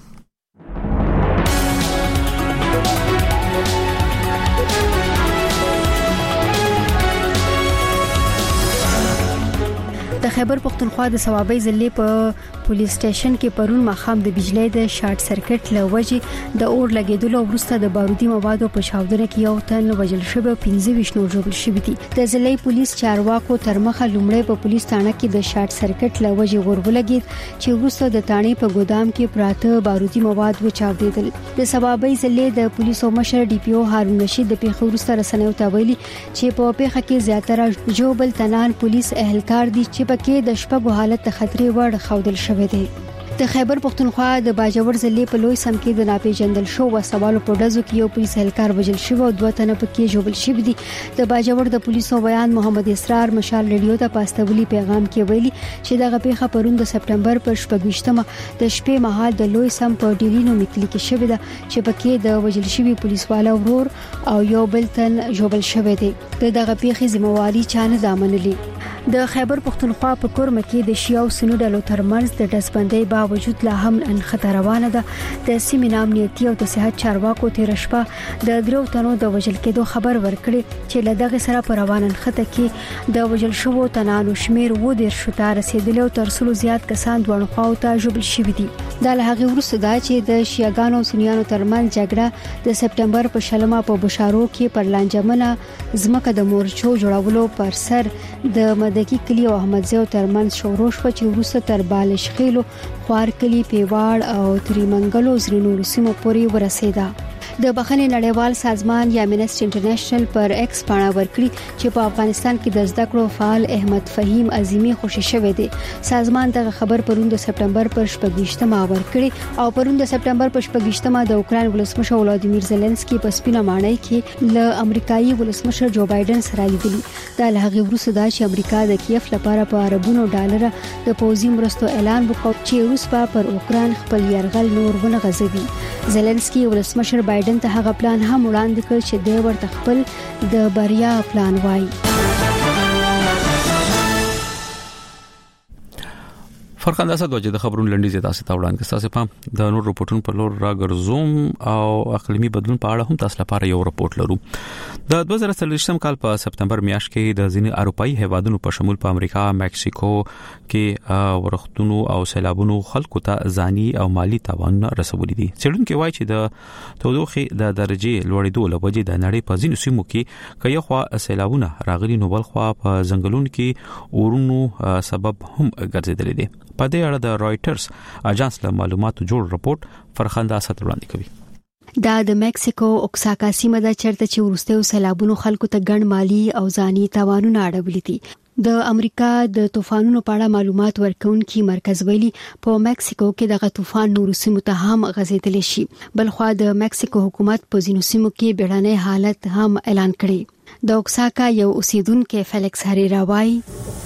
د خیبر پختونخوا د ثوابي ضلع په پولیس سټیشن کې پرون مخام د بجلی د شارټ سرکټ لوجې د اور لګیدلو وروسته د بارودي موادو په چاودنه کې یو تن وژل شوی 25 نور ژوبل شوی دي. د ضلع پولیس چارواکو تر مخه لومړی په پولیس ثانه کې د شارټ سرکټ لوجې اور ولګید چې وروسته د تانې په ګودام کې پراته بارودي مواد وچاودیدل. د ثوابي ضلع د پولیسو مشر DPO هارون رشید د پیښو وروسته رسنیو ته ویلي چې په پیښه کې زیاتره ژوبل تنان پولیس اهلکار دي چې کې د شپږو حالت د خطرې وړ خودل شوې ده. د خیبر پختونخوا د باجوړ ضلع په لوی سم کې د ناپېژندل شو وسوالو په ډزو کې یو پولیس اهلکار وژل شو او دوه تنه پکې ژوبل شوي دي. د باجوړ د پولیسو بیان محمد اسرار مشال ریډیو ته پاستولی پیغام کې ویلي چې دغه پیښه پرون د سپټمبر پر 28مه د شپې مهال د لوی سم په ډیلینو میکلی کې شوې ده چې پکې د وژل شوي پولیسوالا ورور او یو بل تن ژوبل شوی دی. دغه پیښې ذمہواری چانه دامنلي. د خیبر پختونخوا په کورمه کې د شیاو سنو ډلو ترمنځ د دسبندۍ باوجود لا هم انخطا روانه ده. د سیمې امنیتي او د صحت چارواکو تیر شپه د درو تنو د وژل کېدو خبر ورکړي چې لدغه سره پر روان انخطا کې د وژل شوو تنانو شمیر و د شتا رسیدلی او تر څلو زیات کسان دوه خواو ته ژوبل شوي دي. دا له هغه وروسته دا چې د شیاګانو او سنیانو ترمنځ جګړه د سپټمبر په شلمه په بشارو کې پر لانجمنه زمکه د مورچو جوړولو پر سر د مدکی کلی او احمدزیو ترمنځ شورو شو چې وروسته تر بالش خېلو خوار کلی پیواړ او تریمنګلو زرینو سیمو پورې ورسېده. د بخښنې نړیوال سازمان یا امنسټي انټرنیشنل پر ایکس باندې ورکړي چې په افغانستان کې د زده کړو فعال احمد فهیم عظیمی خوشی شوی دی. سازمان دغه خبر پرون د سپټمبر پر 28مه ورکړي او پرون د سپټمبر پر 28مه د اوکران ولسمشر ولادیمیر زيلنسکي په سپینه ماڼۍ کې له امریکایي ولسمشر جو بایدن سره لیدلی. دا له هغه وروسته دا چې امریکا د کیف لپاره په اربونو ډالر د پوزي مرستو اعلان وکړ چې روس پر اوکران خپل يرغل نور ونه غځوي. زيلنسکي ولسمشر بایدن ته هغه پلان هم وړاندې کړ چې د ورته خپل د بریا پلان وایي. فرخنداست وجه د خبرونو لنډي زیات تاسو ته وړاندې تاسو په د نور رپورټونو په لور راګرځوم او اقلیمي بدلون په اړه هم تاسو لپاره یو رپورټ لرو. د 2023م کال په سپټمبر میاشت کې د ځینې اروپאי هیوادونو په شمول په امریکا، مکسیکو کې ورښتونو او سیلابونو خلکو ته ځاني او مالی تاوان رسولي دي. څېړونکو وایي چې د تودوخې د درجه لوړېدو لوجې د نړۍ په ځینو سیمو کې کایو خوا سیلابونه راغلي نو بل خوا په ځنګلونو کې اورونو سبب هم ګرځېدل دي. په دې اړه د رويټرز اژانس له معلوماتو جوړ رپورټ فرخنداست وړاندې کوي. دا د مکسیکو اوکساکا سیمه د چرته چې ورستیو سیلابونو خلکو ته ګڼ مالی او ځاني تاوانونه اړولي دي. د امریکا د طوفانونو په اړه معلومات ورکونکي مرکز ویلي په مکسیکو کې دغه طوفان نور سیمو ته هم غځېدلی شي. بلخوا د مکسیکو حکومت په ځینو سیمو کې بیړنی حالت هم اعلان کړی. د اوکساکا یو اوسیدونکو فلیکس هریرا وایي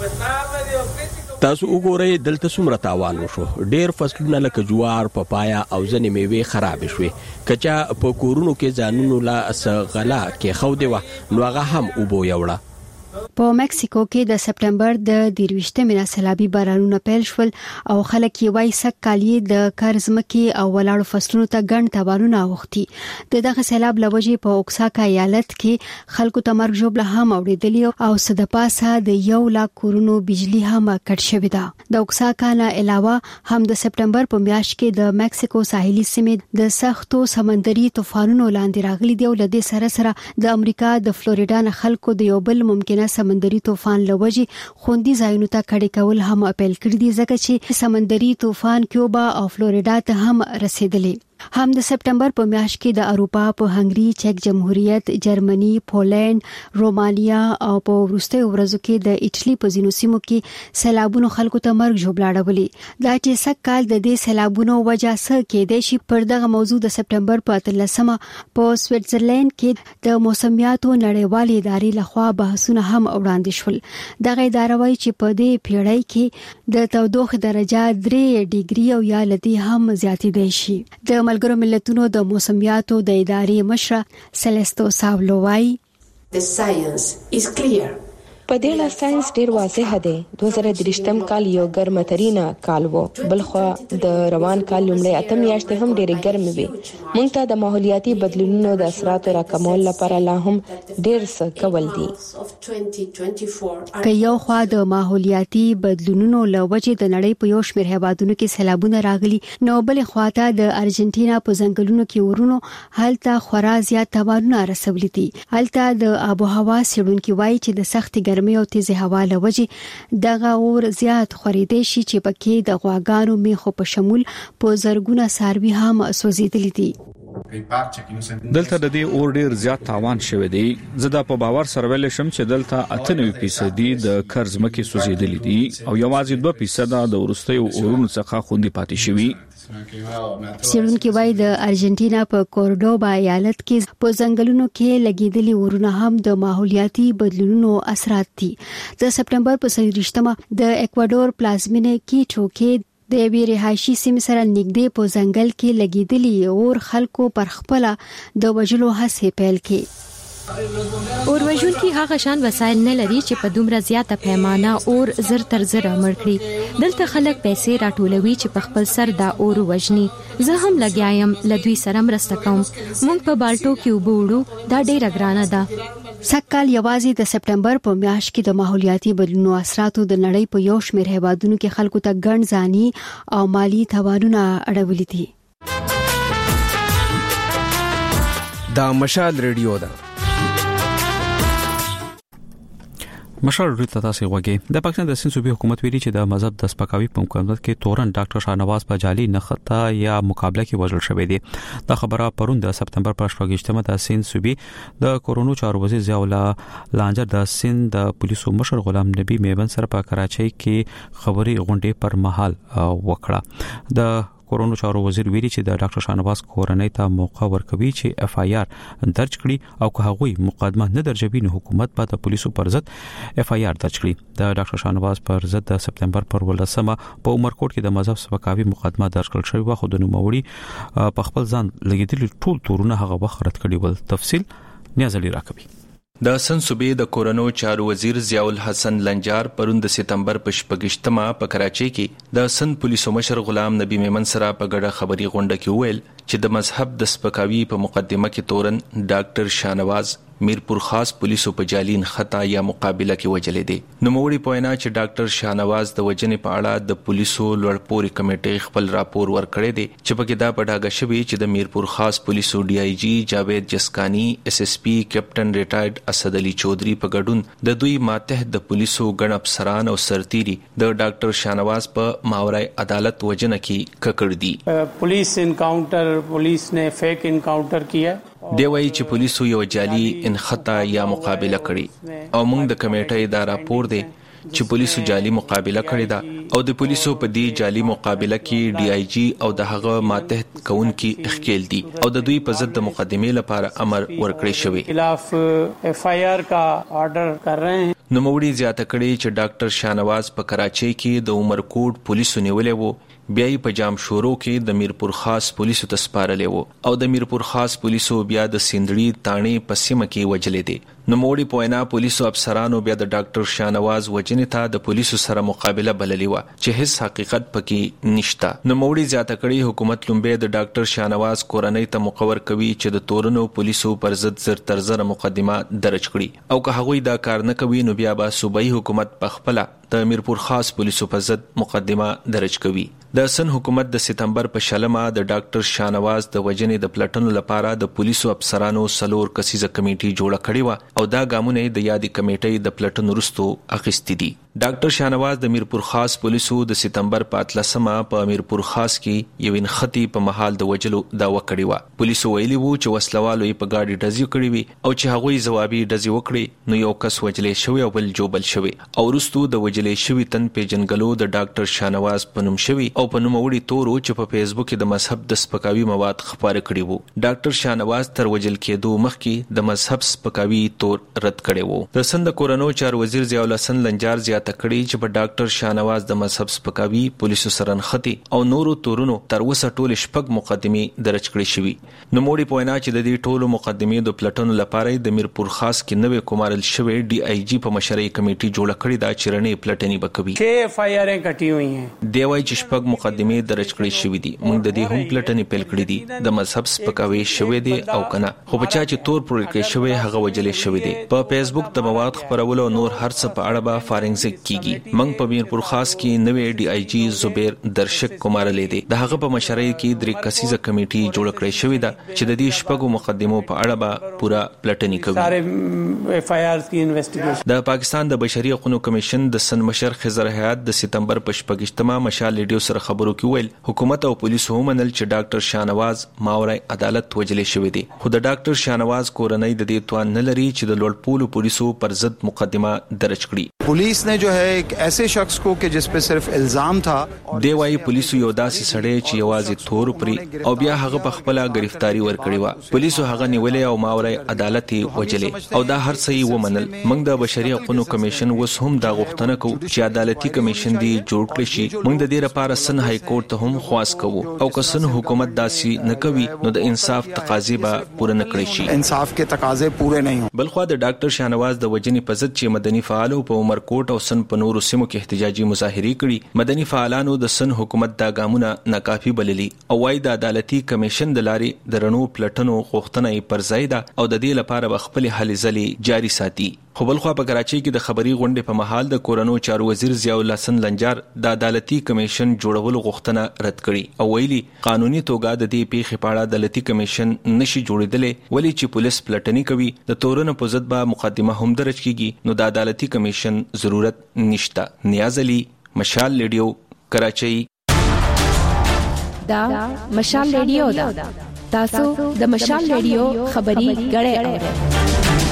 تاسو وګورئ دلته څومره تاوان وشو. ډېر فصلونه لکه جوار، پپایا او ځنې میوې خراب شوې. کچا په کورونو کې ځانونو لا غلا کې خو دی نو هغه هم وبو یوړه. په مکسیکو کې د سپټمبر د 23 سیلابي بارانونه پیل شول او خلک یې وایي سک کالی د کارزمکي او ولاړو فصلونو ته ګڼ تاوانونه اوختي. دغه سیلاب لوجې په اوکساکا ایالت کې خلکو ته مرګ ژوبله هم اوریدلې او سدپاسه د 1 لک کورونو بجلی هم کټ شوې ده. د اوکساکا نه علاوه هم د سپټمبر په میاشت کې د مکسیکو ساحلي سیمې د سختو سمندري طوفانونو لاندې راغلي دي او له دې سره د امریکا د فلوریدا نه خلکو د یو بل ممکنه سمندري طوفان لوجې خوندي ځایونو ته کډې کول هم اپیل کړی دي ځکه چې سمندري طوفان کیوبا او فلوریدا ته هم رسیدلی. هم د سپټمبر په میاشت کې د اروپا په هنګري، چک جمهوریت، جرمني، پولند، رومانیا او په وروستي ورځو کې د ایټالي په ځینو سیمو کې سیلابونو خلکو ته مرګ ژوبلاړولي. دا چې سږ کال د دې سیلابونو وجه څه کېدای شي پر دغه موضوع د سپټمبر په 13مه په سویټزرلند کې د موسمیاتو نړیوالې ادارې لخوا بحثونه هم وړاندې شول. دغه اداره وايي چې په دې پیړۍ کې د تودوخې درجه 3 ډیګري او یا لدی هم زیاتېدای شي. د ملګرو ملتونو د موسمیاتو د ادارې مشره سلیستو ساولو وايي The science is clear. په دې اړه ساينس ډیر واضح دی. 2023م کال یو ګرمترینه کال وو، بلخو د روان کال لومړی 8 میاشتې هم ډېرې ګرمې وي. موږ ته د ماحولیاتي بدلونونو د اثراتو راکمول لپاره لا هم ډیر څه کول دي. که یو خوا د ماحولیاتي بدلونونو له وجې د نړۍ په یو شمېر هیوادونو کې سیلابونه راغلي، نو بل خواته د ارجنټینا په ځنګلونو کې ورونو هلته خورا زیات تاوانونه رسولي دي. هلته د آب و هوا څېړونکي وایي چې د سخت ګرمۍ او تیزه هوا له وجې دغه اور زیات خورېدای شي چې پکې د غواګانو میخو په شمول په زرګونه څاروي هم سوځېدلي دي. دلته د دې اور ډیر زیات تاوان شوی دی. زه دا په باور سره ویل شم چې دلته 98% د کارزمکي سوځېدلي دي او یوازې 2% د ورستیو اورونو څخه خوندي پاتې شوی. څېړونکي وايي د ارجنټینا په کورډوبا ایالت کې په ځنګلونو کې لګیدلي ورونه هم د ماحولیاتي بدلونونو اثرات دي. د سپټمبر په 23مه د اکوادور پلازمینه کیټو کې د یوې رهایشي سیمې سره نږدې په ځنګل کې لګیدلي اور خلکو پر خپل د وژلو هڅې پیل کړې. اور وژونکي هغه شان وسایل نه لري چې په دومره زیاته پیمانه اور زر تر زره مړ کړي. دلته خلک پیسې راټولوي چې په خپل سر دا اور وژني. زه هم لګیایم لدوی سره مرسته کوم. موږ په بالټو کې وبوړو، دا ډیره ګرانه ده. سکهال یوازې د سپټمبر په میاشت کې د ماحولیاتي بدلونونو اثراتو د نړۍ په یو شمېر هیوادونو کې خلکو ته ګڼ ځاني او مالی تاوانونه اړولي دي. دا مشال ریډیو ده. مشال ریډیو تاسو غوږی. د پاکستان د سند صوبې حکومت ویلي چې د مذهب د سپکاوي په مقابله کې تورن ډاکټر شاهنواز په جعلي نخته یا مقابله کې وژل شوی دی. دا خبره پرون د سپټمبر په 28مه د سند صوبې د کورونو چارو وزیر ضیاء الله لانجر د سند د پولیسو مشر غلام نبی میمن سره په کراچۍ کې خبري غونډې پر مهال وکړه. د کورونو چارو وزیر ویلي چې د ډاکټر شاهنواز کورنۍ ته موقع ورکوي چې اف آی آر درج کړي او که هغوی مقدمه نه درجوي نو حکومت به د پولیسو پر ضد اف آی آر درج کړي. د ډاکټر شاهنواز پر ضد د سپټمبر پر 18مه په عمرکوټ کې د مذهب سپکاوي مقدمه درج کړل شوې و، خو د نوموړي په خپل ځان لګیدلي ټول تورونه هغه وخت رد کړي ول. تفصیل نیازلی راکوي. د سند صوبې د کورونو چارو وزیر ضیاء الحسن لنجار پرون د سپټمبر په 28مه په کراچۍ کې د سند پولیسو مشر غلام نبی میمن سره په ګډه خبري غونډه کې ویل چې د مذهب د سپکاوي په مقدمه کې تورن ډاکټر شاهنواز میرپور خاص پولیسو په جالین خطا یا مقابله کې وجلې دي. نوموړي پوینا چې ډاکټر شاهنواز د وجنې په اړه د پولیسو لوړپوړي کمیټې خپل راپور ورکړی دی چې پکې دا پټاګه شوی چې د میرپور خاص پولیسو ډي آی جی جاوید جسکانی، اس اس پی کیپټن ریټایرډ اسد علي چودري په ګډون د دوی ماتحت د پولیسو ګڼ افسران او سرتیري د ډاکټر شاهنواز په ماورای عدالت وجنه کې ککړ دي. Police encounter police ने fake encounter किया. دی وایي چې پولیسو یو جعلي انخطا یا مقابله کړې او موږ د کمیټې دا راپور دی چې پولیسو جعلي مقابله کړې ده او د پولیسو په دې جعلي مقابله کې ډي آی جی او د هغه ماتحت کونکي اخکیل دي او د دوی په ضد د مقدمې لپاره امر ورکړی شوی. خلاف اف آی آر کا آرډر کر رہے ہیں. نوموړي زیاته کړې چې ډاکټر شاهنواز په کراچۍ کې د عمرکوټ پولیسو نیولې وو بیا یې په جام شورو کې د میرپور خاص پولیسو ته سپارلې وو او د میرپور خاص پولیسو بیا د سیندړي تانې په سیمه کې وجلې دي. نوموړي په وینا پولیسو افسرانو بیا د ډاکټر شاهنواز وجنې ته د پولیسو سره مقابله بللې و چې هیڅ حقیقت پکې نشته. نوموړي زیاته کړي حکومت لومبه د ډاکټر شاهنواز کورنۍ ته مقرر کوي چې د تورنو پولیسو پر ضد زر تر زر مقدمه درج کړي او که هغوی دا کار نه کوي نو بیا به صوبایي حکومت په خپل د میرپور خاص پولیسو په ضد مقدمه درج کوي. د سن حکومت د سپتمبر په شلمه د ډاکټر شاهنواز د وجنې د پلټنو لپاره د پولیسو افسرانو سلور کسیزه کمیټي جوړه کړې و او دا ګامونه د یادې کمیټې د پلټنو وروسته اخیستي دي. ډاکټر شاهنواز د میرپور خاص پولیسو د سپتمبر په 13مه په میرپور خاص کې یو انختی په محل د وجلو داوا کړې و. پولیسو ویلي وو چې وسلوالو یې په گاډي ډزې کړې وي او چې هغوی ځوابي ډزې وکړي نو یو کس وجلې شوی او بل جوبل شوی او وروسته د وجلې شوی تن پیژنګلو د ډاکټر شاهنواز په نوم شوی او په نوموړي تورو چې په فیسبوک کې د مذهب د سپکاوي مواد خپاره کړي وو. ډاکټر شاهنواز تر وجل کېدو مخکې د مذهب سپکاوي تور رد کړي وو. د سند کورونو چارو وزیر ضیاء الحسن لنجار زیاته کړي چې په ډاکټر شاهنواز د مذهب سپکاوي پولیسو سره نختی او نورو تورونو تر اوسه ټول شپږ مقدمې درج کړې شوې. نوموړي په وینا چې د دې ټولو مقدمې د پلټنو لپاره د میرپور خاص کې نوې کومارل شوی ډي آی جی په مشرۍ کمیټي جوړه کړې دا چیرنې پلټنې وکوي. 6 اف آی آر کټي وي ہیں دی وای چې شپږ مقدمې درج کړې شوې دي. موږ د دې هم پلټنې پیل کړې دي د مذهب سپکاوي شوی دی او کنه خو بچا چې تور پرې کې شوی هغه وجلې شوی دی. په فیسبوک د مواد خبرولو نور هر څه په اړه به فارنزیک کیږي. موږ په میرپور خاص کې نوې ډي آی جی زبیر درشک کومارلې دي. د هغه په مشرۍ کې درې کسیزه کمیټي جوړ کړې شوې ده چې د دې شپږو مقدمو په اړه به پورا پلټنې کوي. ساره اف آی آرز کی انویسټیګیشن د پاکستان د بشري حقوقو کمیشن د سن مشر خضر حیات د سپتمبر په 14مه مشال ریډیو سره خبرو کې ویل حکومت او پولیسو هم منل چې ډاکټر شاهنواز ماورای عدالت وجلې شوې دي. خو د ډاکټر شاهنواز کورنۍ د دې توان نه لري چې د لوړپولو پولیسو پر ضد مقدمه درج کړي. पुलिस ने जो है एक ऐसे शख्स को कि जिस पे सिर्फ इल्जाम था دی وايي پولیسو یو داسې سړی چې یوازې تور پري او بیا هغه په خپل گرفتاری ورکړی و. پولیسو هغه نیولې او ماورای عدالت وجلې او دا هر څه ومنل. موږ د بشري حقوقو کمیشن وس هم دا غوښتنه کوو چې عدالتي کمیشن دی جوړ کړي شي. موږ د دې لپاره سن های کورټ ته هم خواست کوو او که سن حکومت داسې نه کوي نو د انصاف تقاضې به پوره نه کړي شي. انصاف کې تقاضې پوره نه وي. بلخو د ډاکټر شاهنواز د وجنې په ضد چې مدني فعالو په عمرکوټ او سن په نورو سیمو کې احتجاجي مظاهرې کړي مدني فعالانو د سن حکومت دا ګامونه ناکافي بللي او وايي د عدالتي کمیشن د لارې د رڼو پلټنو غوښتنه پر ځای ده او د دې لپاره به خپل هلې ځلې جاري ساتي. خو بلخو په کراچۍ کې د خبري غونډې په محل د کورونو چارو وزیر ضیاء الحسن لنجار د عدالتي کمیشن جوړولو غوښتنه رد کړي او ویلي قانوني توګه د دې پیښې په اړه عدالتي کمیشن نشي جوړېدلې ولې چې پولیس پلټنې کوي د تورونو په ضد به مقدمه هم درج کیږي نو د عدالتي کمیشن ضرورت نشته. نیاز علي مشال ریډیو کراچۍ. دا مشال ریډیو دا تاسو د مشال ریډیو خبري غړې اورئ.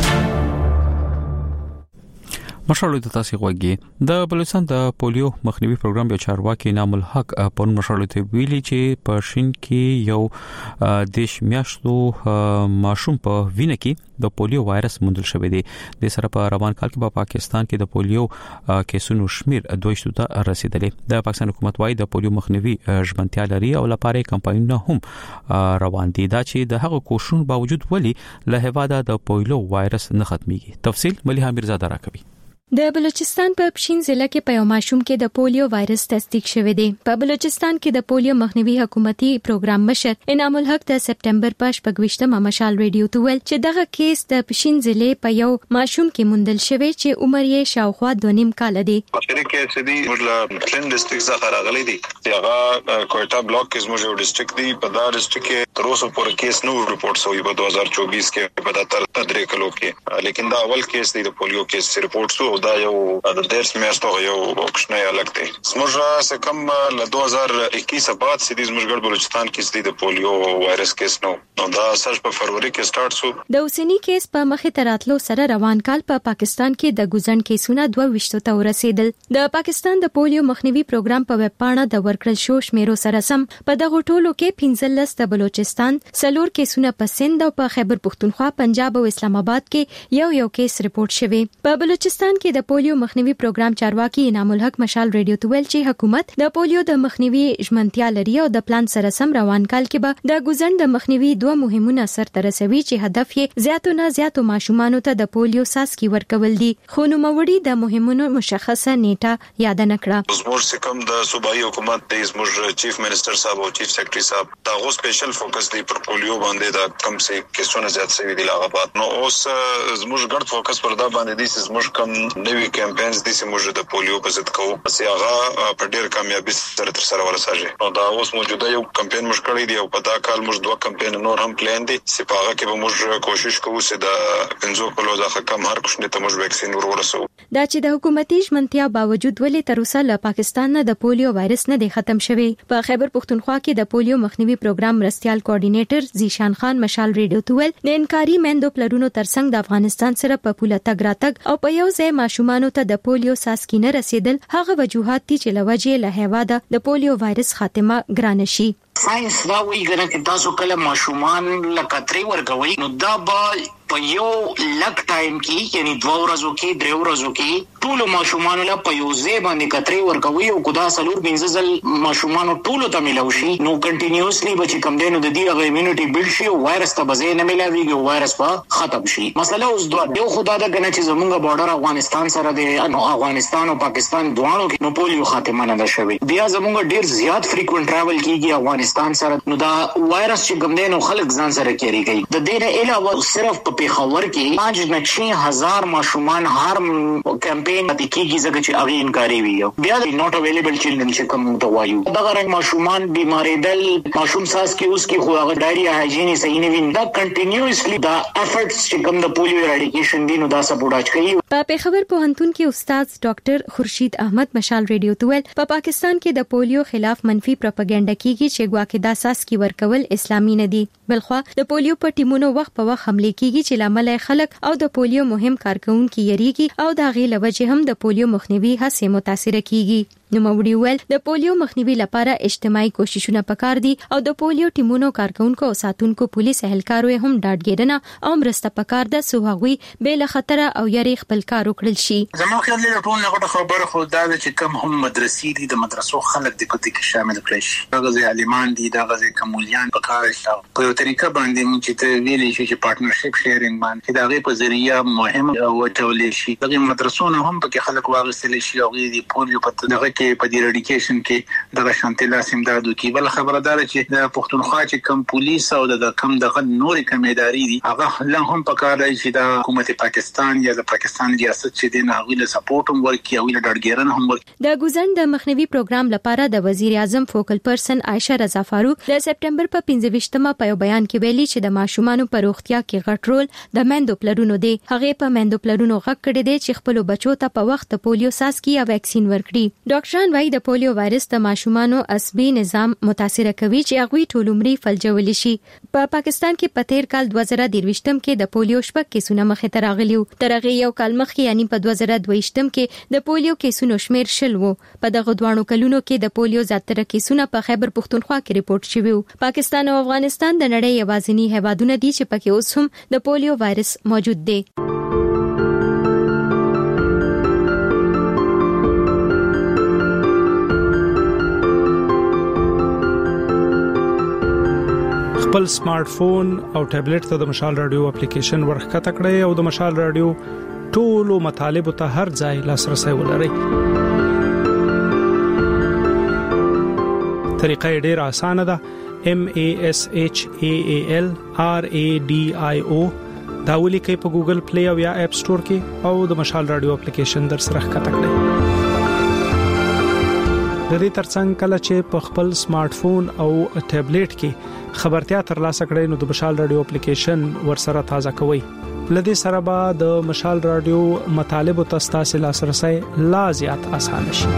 مشالو ته تاسو غوږی د بلوچستان د پولیو مخنیوي پروګرام یو چارواکي نام الحق په مشالو ته ویلي چې په شین کې یو دیش میاشتو ماشوم په وینه کې د پولیو وایرس موندل شوی دی. د سره په روان کال کې په پاکستان کې د پولیو کیسونو شمیر 200 ته رسیدلی. د پاکستان حکومت وايي د پولیو مخنیوي ژمنتیا لري او لپاره کمپاینونه هم روان دي دا چې د هغو کوششونو باوجود ولی له هواده د پولیو وایرس نه ختميږي. تفصیل مليحه میرزاده راکوي. د بلوچستان په پښین ضلع کې په یو ماشوم کې د پولیو وایرس تصدیق شوی دی. په بلوچستان کې د پولیو مخنیوي حکومتي پروګرام مشر انعام الحق د سپتمبر په 28مه مشال ریډیو ته ویل چې دغه کیس د پښین ضلع په یو ماشوم کې موندل شوی چې عمر یې شاوخوا 2.5 کال دی. اخري کیس دی موږ پښین ډیسټریکټ څخه راغلی دی. هغه کوټا بلاک کې زموږ یو ډیسټریکټ دی. په دا ډیسټریکټ کې تر اوسه پورې کیس نو ریپورت شوی په 2024 کې په داتر تدریک کلو کې لیکن دا اول کیس دی د پولیو کیس ریپورت شو دا یو د درس میاشتو یو کوښنه الګ دی. زموږ څخه کم ل 2021 بعد سیدی زموږ ګډ بلوچستان کې سیدی د پولیو وایرس کیس نو دا سر په فروری کې سٹارټ شو. د اوسنی کیس په مخه تراتلو سره روان کال په پاکستان کې د ګوزن کیسونه 22 ته ورسېدل. د پاکستان د پولیو مخنیوي پروګرام په ویب پاڼه د ورکړل شو شمیرو سره سم په دغه ټولو کې 15 د بلوچستان پاکستان 4 کیسونه په سند او په خیبر پختونخوا، پنجاب او اسلام آباد کې یو کیس ریپورت شوی. په بلوچستان کې د پولیو مخنیوي پروګرام چارواکي انعام الحق مشال ریډیو ته ویل چې حکومت د پولیو د مخنیوي ژمنتیا لري او د پلان سره سم روان کال کې به د ګوزن د مخنیوي 2 مهمونه سرته رسوي چې هدف یې زیاتو ماشومانو ته د پولیو ساسکي ورکول دي. خو نوموړي د مهمونو مشخصه نیټه یاد نه کړه. زموږ سکم د صوبایي حکومت د زموږ چیف منسٹر صاحب او چیف سیکریټری صاحب دا سپیشل فوکس دی پر پولیو باندې دا کم سه کیسونه زیات شوي دي لاغه نو اوس زموږ ګډ فوکس پر دا باندې دي چې زموږ کم نوی کمپاینز دي چې موږ د پولیو په ضد کوو چې هغه په ډېر کامیابی سره تر سره ورسېږي. نو دا اوس موجوده یو کمپاین مشکل دی او په دا کال موږ 2 کمپاین نور هم پلان دي چې په هغه کې به موږ کوشش کوو چې د 5 کلو ځخه کم هر کوښښ ته موږ ویکسین ورسوو. دا چې د حکومتي ژمنتیا باوجود ولې تر اوسه له پاکستان نه د پولیو وایرس نه دی ختم شوی. په خیبر پختونخوا کې د پولیو مخنیوي پروګرام مرستيال کوارډینیټر زیشان خان مشال ریډیو ته ویل د انکاري مندو پلرونو ترڅنګ د افغانستان سره په پوله تګ راتګ او په یو ځای ماشومانو ته د پولیو ساسکي نه رسیدل هغه وجوهات دي چې لوجه له هیواده د پولیو وایرس خاتمه ګران شي. ساينس دا وی ګره چې تاسو کله ماشومان لکتري ورکوي نو دا به په یو لک ټایم کې یعنی 2 ورځو کې 3 ورځو کې ټول ماشومان له په یو ځای باندې کتري ورکوي او کدا سلور بنزل ماشومان ټول ته ملو شي نو کنټینیوسلی به چې کم دینو د دې هغه ایمونټي بلډ شي او وایرس ته به نه ملاويږي او وایرس به ختم شي. مسله اوس یو خدای دا کنه چې زمونږ بارډر افغانستان سره دی نو افغانستان او پاکستان دوانو کې نو پولیو خاتمه نه شوی. بیا زمونږ ډیر زیات فریکوئنٹ ټراول کیږي افغانستان سره نو دا وایرس چې کم دینو خلک ځان سره کیری کوي. د دې نه علاوه صرف په پیښور کې 5,000 ماشومان هر کمپاین د کیږي ځکه چې هغه انکاري وي. بیا د نوٹ اویلیبل چلډرن چې کوم ته وایو دا غره ماشومان بیماریدل ماشوم ساس کې اوس کې خو هغه ډایریا هایجین صحیح نه وین دا کنټینیوسلی دا افورټس چې کوم د پولیو اریډیکیشن دی نو دا سپورټ اچ کوي. په پیښور پوهنتون کې استاد ډاکټر خورشید احمد مشال ریډیو ته ویل په پاکستان کې د پولیو خلاف منفي پروپاګاندا کیږي چې ګواکې دا ساسکي ورکول اسلامي نه دي. بلخو د پولیو په ټیمونو وخت په وخت حمله کیږي چې لامل خلک او د پولیو مهم کارکونکو یریږي او د غي لوجه هم د پولیو مخنیوي هڅې متاثر کیږي. نو موړي ول د پولیو مخنیوي لپاره اجتماعي کوششونه پکار دي او د پولیو ټیمونو کارکونکو او ساتونکو پولیس اهلکارو هم ډاډګیرنه او مرسته پکار ده سو هغوی به له خطر او یری خپل کار وکړل شي. زموږ خیال له ټول نه خبره خو دا چې کوم هم مدرسې دي د مدرسو خلک د کوتي کې شامل کړي شي. دا غزي عالمان دي دا غزي کومولیان پکار شي په یو طریقه باندې چې ته ویلې شي چې پارټنرشپ شیرینګ باندې دا غي په ذریعہ مهم او ټولې شي. دغه مدرسونه هم په خلک واغستل شي او غي پولیو په دغه کې په دې اډیکیشن کې دغه شانتلا سیمدادو کې بل خبردار چې د پښتونخوا چې کم پولیس او د کم دغه نوري کمیداري دي هغه لا هم پکاره چې د حکومت پاکستان یا د پاکستان ریاست چې د ناغوی له سپورټ هم ورکي او له ډاډګیرن هم ورکي. د ګوزن د مخنیوي پروګرام لپاره د وزیر اعظم فوکل پرسن عائشه رضا فاروق د سپټمبر په 25مه په یو بیان کې ویلي چې د ماشومانو په روغتیا کې غټ رول د مندو پلرونو دی. هغه په مندو پلرونو غږ کړی دی چې خپل بچو ته په وخت پولیو ساسکي یا ویکسین ورکړي. ډاکټران وايي د پولیو وایرس د ماشومانو عصبي نظام متاثر کوي چې هغه ټول عمر فلجول شي. په پاکستان کې په تیر کال 2023م کې د پولیو شپږ کیسونه مخې ته راغلي. ترغه یو کال مخکې یعنی په 2022م کې د پولیو کیسونو شمیر شل وو. په دغه دوانو کلونو کې د پولیو زیاتره کیسونه په خیبر پختونخوا کې ریپورت شوي وو. پاکستان او افغانستان د نړۍ یوازینی هیوادونه دي چې پکې اوس هم د پولیو وایرس موجود دی. خپل سمارټ فون او ټابلیټ ته د مشال رادیو اپلیکیشن ورخکته کړئ او د مشال رادیو ټولو مطالب ته هر ځای لاسرسي ولرئ. طریقه ډیره اسانه ده. MASHAAL RADIO دا ولیکئ په ګوګل پلی او یا اپ سٹور کې او د مشال رادیو اپلیکیشن در سره ښکته کړئ. د دې ترڅنګ کله چې په خپل سمارټ فون او ټابلیټ کې خبرتیا ترلاسه کړئ نو د مشال رادیو اپلیکیشن ورسره تازه کوئ. لدې سره به د مشال رادیو مطالب او تاسو لاسرسي لا زیات آسان شي.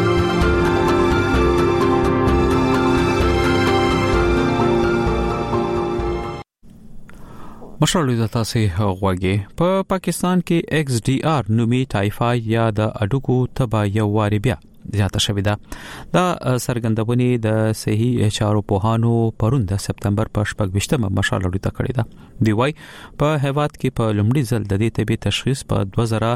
مشال رادیو تاسو غوږی په پاکستان کې XDR نومي ټایفاید یا د اډوکو تبا یو واری بیا زیاته شوې ده. دا سرګندونې د صحي چارو پوهانو پرون د سپتمبر په 28مه مشال راډیو ته کړې ده. دی وای په هیواد کې په لومړي ځل د دې طبي تشخیص په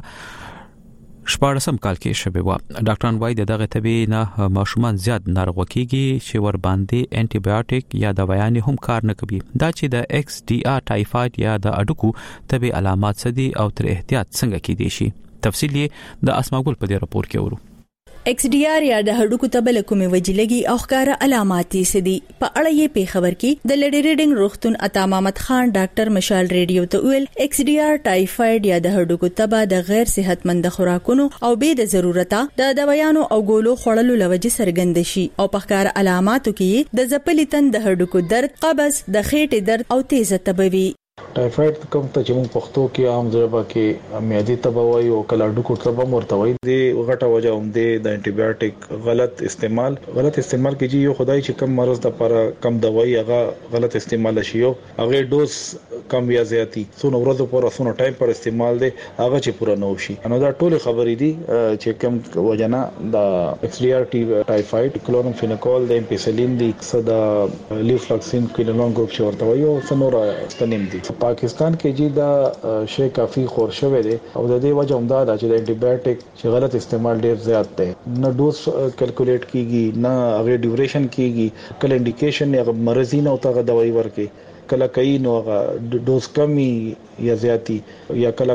2014 کال کې شوی و. ډاکټران وایي دغه طبي نه ماشومان زیات ناروغ کیږي چې ور باندې انټي بایوټیک یا دوايانې هم کار نه کوي. دا چې د ایکس ډي آر ټایفاید یا د اډوکو طبي علامات څه دي او تر احتیاط څنګه کیدي شي. تفصیل یې د اسماګل په دې راپور کې ورو. ایکس ډي آر یا د هډوکو تبل کومې وجلګي او ښکارا علامات یې سدي په اړه یې په خبر کې د لډي ریډینګ روغتون عطا محمد خان ډاکټر مشال ریډیو ته ویل ایکس ډي آر ټایفاید یا د هډوکو تبه د غیر صحتمند خوراکونو او به د ضرورتہ د دوايانو او ګولو خړلو لوجه سرګند شي او په ښکارا علاماتو کې د زپلي تند د هډوکو درد، قبض، د خېټې درد او تیزه تبه وي. ټایفاید کوم ته چې موږ پښتو کې عام ژبه کې معدي تبه وایي او کله ډوکو تبه مرته وایي. د غټه وجه هم د انټي بایوټیک غلط استعمال کیږي. یو خدای چې کم مرز د لپاره کم دوايي هغه غلط استعمال شي او هغه ډوز کم یا زیاتی څونه ورځې پر څونه ټایم پر استعمال دی هغه چې پوره نه وشي. نو دا ټول خبرې دي چې کم وجنه د ایکس ډي آر ټایفاید کلورامفینیکول د امپیسلین دی صدا لیفلاکسین کینولون ګروپ چې ورته وایي او څنور ستنیم دي. پاکستان کې جی دا شی کافی خور شوه دي او د دې وجه هم دا چې د انټي بایوټیک چې غلط استعمال ډیر زیات دی. نه ډوز کیلکولیټ کیږي نه هغه ډیوریشن کیږي. کله انډیکیشن یا مرضی نه او ته دوايي ورکې کله کوي نو ډوز کمی یا زیاتی یا کله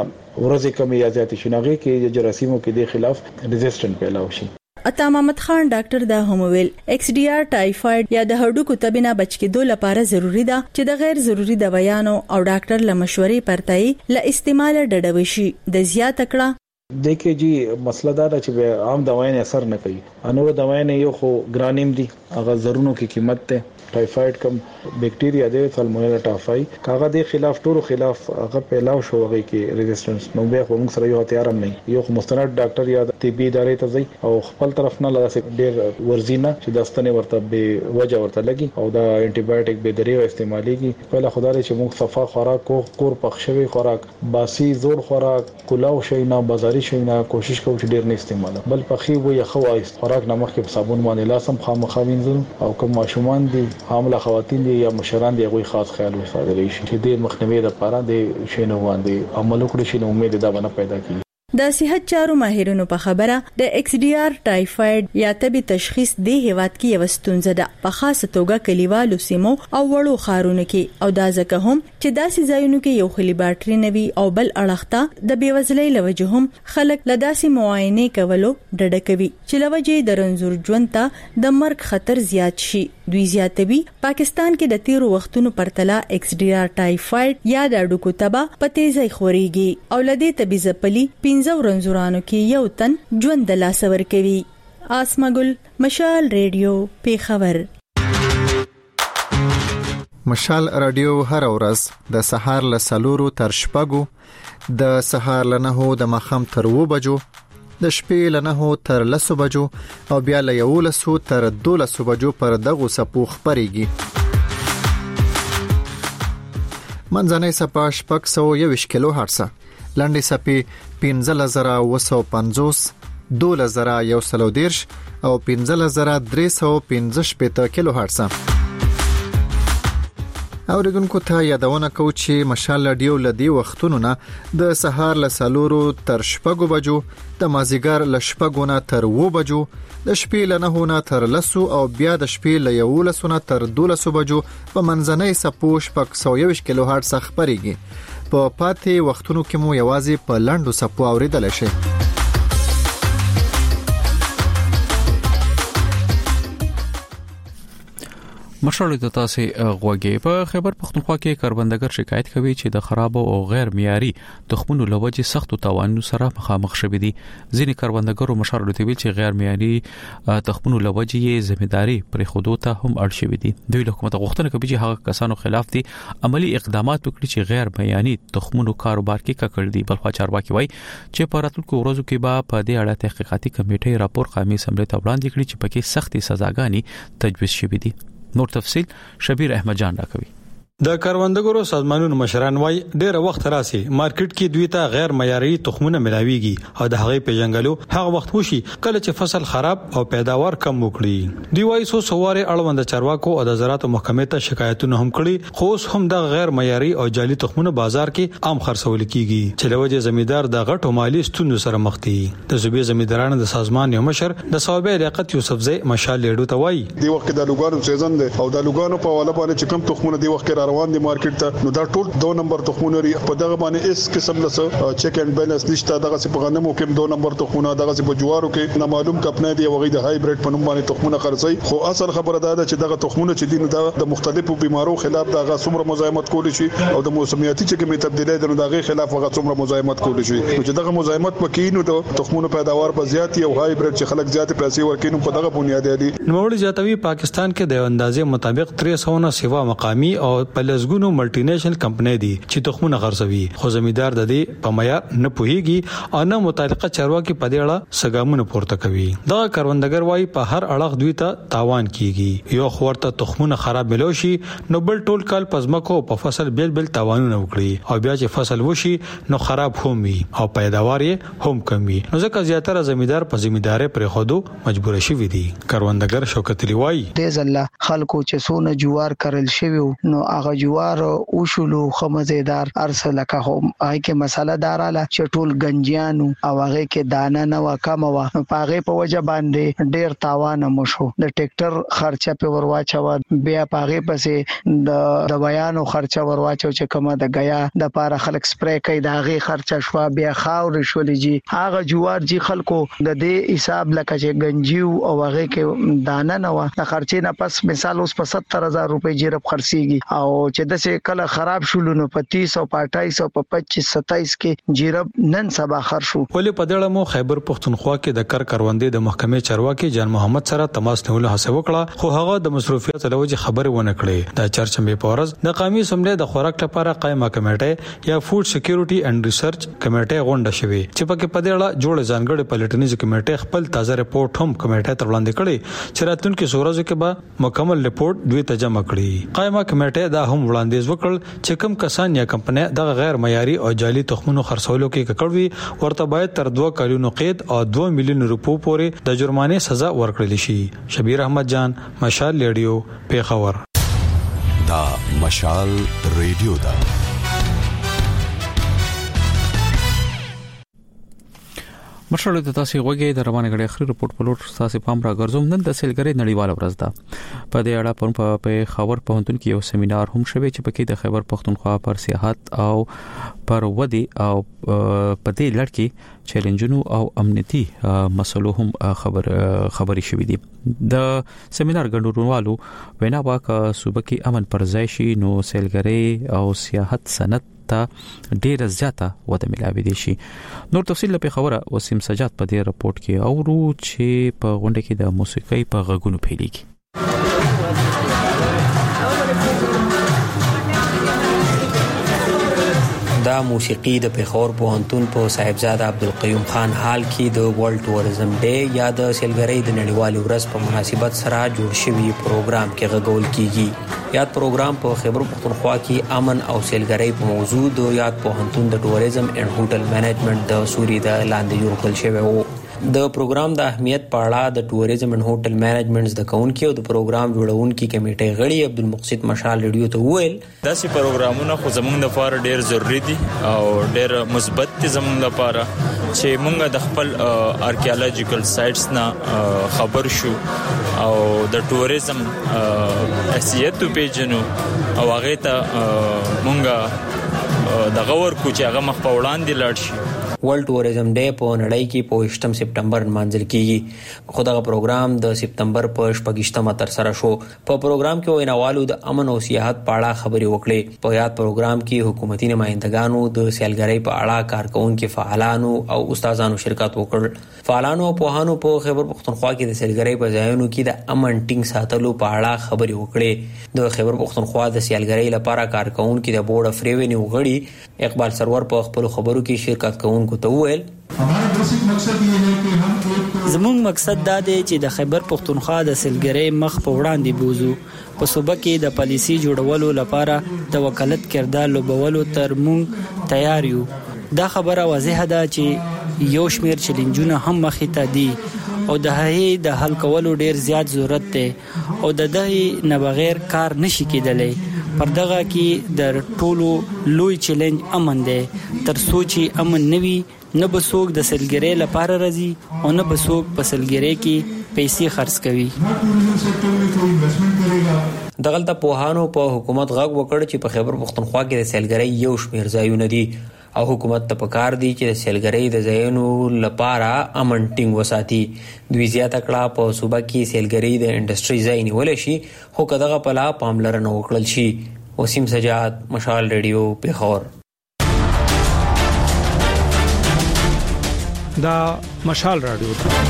ورځې کمی یا زیاتی شناغي کې جراثیمو کې د خلاف ریزिस्टنٹ پیدا وشي. عطا محمد خان ډاکټر دا هم ویل ایکس ډي آر ټایفاید یا د هډوکو تبه نه بچ کېدو لپاره ضروری ده چې د غیر ضروری دوايانو او ډاکټر له مشورې پرتای له استعمال ډډه وشي. د زیات کړه دیکھې جی مسله دا ده چې عام دوايان اثر نه کوي. انو دوايان یو خو ګرانیم دي هغه زرونو کې قیمت ته. ټایفاید کم بیکټیریا دی سالمونیلا ټافای کاغه د خلاف ټولو خلاف هغه پیلاو شو هغه کې ریزिस्टنس نو به موږ سره یو هتیار هم نه یو مستند ډاکټر یا طبي ادارې ته ځي او خپل طرف نه لاسه ډیر ورزینه چې داستانه ورته به وجه ورته لګي او دا انټي بایوټیک به درې استعماليږي. کله خدای چې موږ صفه خوراک کور پخښوي خوراک باسی زور خوراک کلاو شي نه بازاري شي نه کوشش کوو چې ډیر نه استعمال بل پخې وي خو خوراک نه مخکې په صابون باندې لاسم خامخاوینځل او کوم ماشومان دي حامله خواتین دي یا مشران دي غوي خاص خیال وساتل شي چې د مخنیوي لپاره د شینو باندې عمل وکړي شي. نو امید دا باندې پیدا کیږي. د صحت چارو ماهرینو په خبره د ایکس ډي آر ټایفاید یا تبي تشخیص د هیواد کې یو ستونزه ده په خاصه توګه کلیوالو سیمو او وړو ښارونو کې او دا ځکه هم چې داسې ځایونو کې یو خلیباټري نوي او بل اړخته د بیوزلۍ لوجه هم خلک لداسي معاینه کولو ډډه کوي چې لوجه د رنځور ژوند ته د مرګ خطر زیات شي. دوی زیاتوي پاکستان کې د تیرو وختونو پرتله ایکس ډي آر ټایفاید یا د اډوکو تبه په تیزی خوريږي او لدې تبي زپلي 15 ورنځورانو کې یو تن ژوند د لاس ور کوي. اسماګل مشال ریډیو پیښور. مشال رادیو هر ورځ د سهار له 4 تر 6 د سهار له 9 د مخام تر 2 بجو د شپې له 9 تر 10 بجو او بیا له 11 تر 12 بجو پر دغه سپو خبريږي. منځنۍ سپا 621 کیلو هرتز لاندې سپي 15950 12130 او 15315 کیلو هرتز. اوریدونکو ته یادونه کوم چې مشال رادیو لدی وختونو نه د سهار له 4 تر 6 بجو د مازیګر له 6 نه تر 2 بجو د شپې له 9 نه تر 10 او بیا د شپې له 11 نه تر 12 بجو په منځنۍ سپو 621 کیلو هرتز خبريږي. په پاتې وختونو کې مو یوازې په لاندو سپو اوریدل شي. مشرلو د تاسو غوږی په خیبر پختونخوا کې کاربندګر شکایت کوي چې د خراب او غیر معیاري تخمونو لوجه سخت توانونو سره مخامخ شوي دي. ځینې کاربندګرو مشرلو ته ویل چې غیر معیاري تخمونو لوجه یې ځمېداري پر خودو ته هم اړ شوي دي. دوی له حکومت غوښتنه کوي چې هغه کسانو خلاف دي عملی اقدامات وکړي چې غیر معیاري تخمونو کاروبار کې ککړ دي. بلخوا چارواکي وایي چې په راتلونکو ورځو کې به په دې اړه تحقیقاتي کمیټې راپور قومي اسمبلی ته وړاندې کړي چې پکې سختي سزاګانې تجویز شوي دي. نور تفصیل شبیر احمد جان راکوي. د کروندګرو سازمانونو مشران وای ډېر وخت راسي مارکیټ کې دوی ته غیر معیاري تخمونه ملاويږي او د هغې پیژنګلو هغه وخت وشي کله چې فصل خراب او پیداوار کم وکړي. دوی وای سو سواره اړوند چارواکو او د زراعت محکمې ته شکایتونه هم کړي خو هم د غیر معیاري او جعلي تخمونه بازار کې عام خرڅول کیږي چې لوجه زمیندار د غټو مالی ستونزو سره مخ دي. د صوبې زمیندارانو د سازمان یو مشر د صوبې لیاقت یوسفزئی مشال لیډو ته وای دی وخت د لوګانو سیزن دی او د لوګانو په والا باندې چې کم تخمونه دی وخت روان دي مارکیټ ته نو دا ټول 2 نمبر تخمونه لري په دغه باندې اس قسم له چیک اینڈ بیلنس نشته دغه څه په غنمو کې 2 نمبر تخمونه دغه څه په جوارو کې نه معلوم کپنه دی وغي د هایبریډ په نوم باندې تخمونه خرڅي خو اصل خبره ده چې دغه تخمونه چې دي د مختلفو بیمارو خلاف دغه څومره مزاحمت کولی شي او د موسمیاتي چې کومه تبدیلی ده دغه خلاف هغه څومره مزاحمت کولی شي چې دغه مزاحمت پکې نو د تخمونو پیداوار په زیات او هایبریډ چې خلک زیات پیسې ورکینو په دغه بنیاد دي. نوموړي زیاتوي پاکستان کې د اندازې مطابق 300 نه سیوا مقامی او پلسګونو ملټي نېشنل کمپنۍ دي چې تخمونه خرڅوي خو زمیندار د دې په معیار نه پوهیږي او نه متعلقه چارواکي په دې اړه سګامونه پورته کوي. دا کروندګر وايي په هر اړه دوی ته تاوان کیږي یو خورته تخمونه خراب ملوشي نو بل ټول کال پزماکو په فصل بیل تاوانونه وکړي او بیا چې فصل وشي نو خراب هم وي او پیداوار یې هم کم وي نو ځکه زیاتره زمیندار په ذمہداري پرې خودو مجبور شي دي. کروندګر شوکت علی وايي د زله خلکو چې سونه جوار کرل شوی نو هغه جوار او شلو خمزیدار ارسله که هم هغه کې مسله داراله چې ټول گنجیانو او هغه کې دانه نه وکم وا په هغه په وجه باندې ډیر تاوان مشو د ټریکټر خرچه په ورواچو بیا په هغه پسې د بیانو خرچه ورواچو چې کومه د غیا د پاره خلک سپری کوي د هغه خرچه شو بیا خاور شولېږي هغه جوار جی خلکو د دې حساب لکه چې گنجیو او هغه کې دانه نه وا د خرچې نه پس مثال اوس په 70000 روپے جیرب خرڅيږي او چې د څه کله خراب شول نو په 30 او 28 او په 25 27 کې جیرب نن سبا خر شو. ولې په دړه مو خیبر پښتونخوا کې د کروندې د محکمې چارواکي جان محمد سره تماس نیول هڅه وکړه خو هغه د مصروفیت لوجه خبر ونه کړې. د چرچمبه پورز د قومي سملې د خوراک لپاره قائمه کمیټه یا فود سکیورټي اینڈ ریسرچ کمیټه غونډه شوه چې په کې په دړه جوړ ځانګړي پلټنیز کمیټه خپل تازه رپورټ هم کمیټه ته وړاندې کړي چې راتلونکي سورزو کې به مکمل رپورټ دوی ته جمع کړي. قائمه کمیټه دا هم وړاندیز وکړ چې کوم کسان یا کمپنۍ د غیر معیاري او جعلي تخمونو خرڅولو کې ککړوي ورته باید تر 2 کلونو قید او 2 میلیون روپو پورې د جرمانه سزا ورکړل شي. شبیر احمد جان مشال ریډیو پیښور. دا مشال ریډیو دا مشرلو د تاسو غوږی د روانه غړي اخري رپورت په لور تاسو پام را ګرځوم. نن د سیلګری نړیواله ورځ ده. په دې اړه په خبر پوهنتون کې یو سیمینار هم شوی چې پکې د خیبر پښتونخوا پر سیاحت او پر ودی او په دې لړ کې چیلنجونو او امنیتي مسلو هم خبري شوې دي. د سیمینار ګډونوالو وینا واکه صوبه کې امن پر ځای شي نو سیلګری او سیاحت صنعت ته ډیره زیاته وده ملاوي دي شي. نور تفصیل په خبره وسیم سجاد په دې رپورت کې اورو چې په غونډه کې د موسیقي په غږونو پیلېږي. دا موسیقي د پیښور پوهنتون په صاحبزاده عبدالقیوم خان هال کې د ورلد ټوریزم ډے یا د سیلګرۍ د نړیوالې ورځ په مناسبت سره جوړ شوی پروګرام کې غږول کیږي. یاد پروګرام په خیبر پښتونخوا کې امن او سیلګرۍ په موضوع د یاد پوهنتون د ټوریزم اینډ هوټل مینجمنت د سوري د لاندې جوړ کړل شوی وو. د پروګرام د اهمیت په اړه د ټوریزم اینډ هوټل مینجمنت د کونکي او د پروګرام جوړونکي کمیټې غړي عبدالمقصد مشال ریډیو ته وویل داسې پروګرامونه خو زموږ لپاره ډېر ضروری دي او ډېر مثبت دي زموږ لپاره چې موږ د خپل آرکیالوجیکل سایټس نه خبر شو او د ټوریزم حیثیت پیژنو او هغه ته موږ د غور کو چې هغه مخ په وړاندې لاړ شي. ورلد ټوریزم ډے په نړۍ کې په 8 سپټمبر منځل کیږي. خو دا پروګرام د سپټمبر په 28 تر سره شو. په پروګرام کې ویناوالو د امن او سیاحت په اړه خبرې وکړې. په یاد پروګرام کې حکومتي نمائندګانو د سیلګرۍ په اړه کارکونکو فعالانو او استادانو شرکت وکړ. فعالانو او پوهانو په خیبر پښتونخوا کې د سیلګرۍ په ځایونو کې د امن ټینګ ساتلو په اړه خبرې وکړې. د خیبر پښتونخوا د سیلګرۍ لپاره کارکونکو د بورډ اف ریونیو غړي اقبال سرور په خپل خبرو کې شرکت کوونکو तो वो है हमारा बेसिक मकसद ये है कि हम एक زموږ مقصد دا دی چې د خیبر پښتونخوا د سلګرۍ مخ په وړاندې بوزو په صوبه کې د پالیسي جوړولو لپاره د وکالت کردار لوبولو تر موږ تیار یو. دا خبره واضحه ده چې یو شمیر چیلنجونه هم مخې ته دي او د هغې د حل کولو ډیر زیات ضرورت دی او د دې نه بغیر کار نشي کېدلی. پر دغه کې د ټولو لوی چیلنج امن دی. تر سوچي امن نوي نه بسوک د سلګرۍ لپاره راځي او نه بسوک په سلګرۍ کې پیسې خرڅ کوي. دغلته پوهانو په حکومت غږ وکړ چې په خیبر پښتونخوا کې د سلګرۍ یو شمیر ځایونه دي او حکومت ته پکار دي چې د سیلګرۍ د ځایونو لپاره امن ټینګ وساتي. دوی زیاته کړه په صوبه کې سیلګرۍ د انډستری ځای نیول شي خو کداغه په لا پاملرنه وکړل شي. وسیم سجاد، مشال ریډیو، پیښور. دا مشال رادیو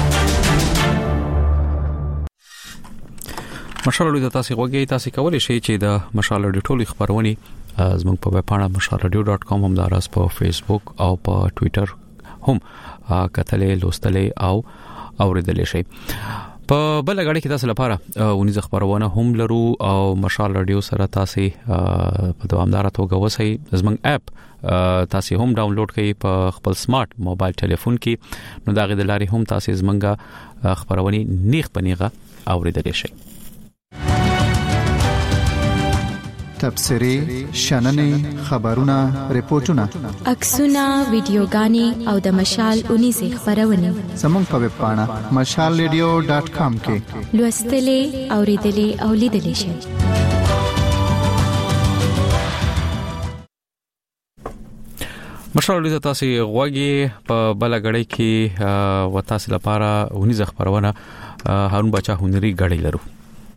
مشال رادیو تاسو غوږی تاسو کولی شئ چې د مشال رادیو ټولې خبرونه زموږ په ویب پاڼه mashalradio.com هم داراز په فیسبوک او په ټوئیټر هم کتلې لوستلې او اوریدلې شئ. په بل غړي کې تاسو لپاره ونیز خبرونه هم لرو او مشال رادیو سره تاسو په دوامدار توګه وسئ. زموږ اپ تاسو هم ډاونلوډ کړئ په خپل سمارټ موبایل ټلیفون کې. نو دا غي د لارې هم تاسو زموږ خبرونه نیغ پنیغه اوریدلې شئ. تبصرې، شننې، خبرونه، ریپورتونه، عکسونه، ویډیوګانې او د مشال اونیزې خبرونه زموږ په ویب پاڼه mashalradio.com کې لوستلې، اوریدلې او لیدلې شئ. مشال رادیو تاسو غوږی په بل غړي کې و تاسو لپاره اونیزې خبرونه هارون بچا هنري غړي لرو.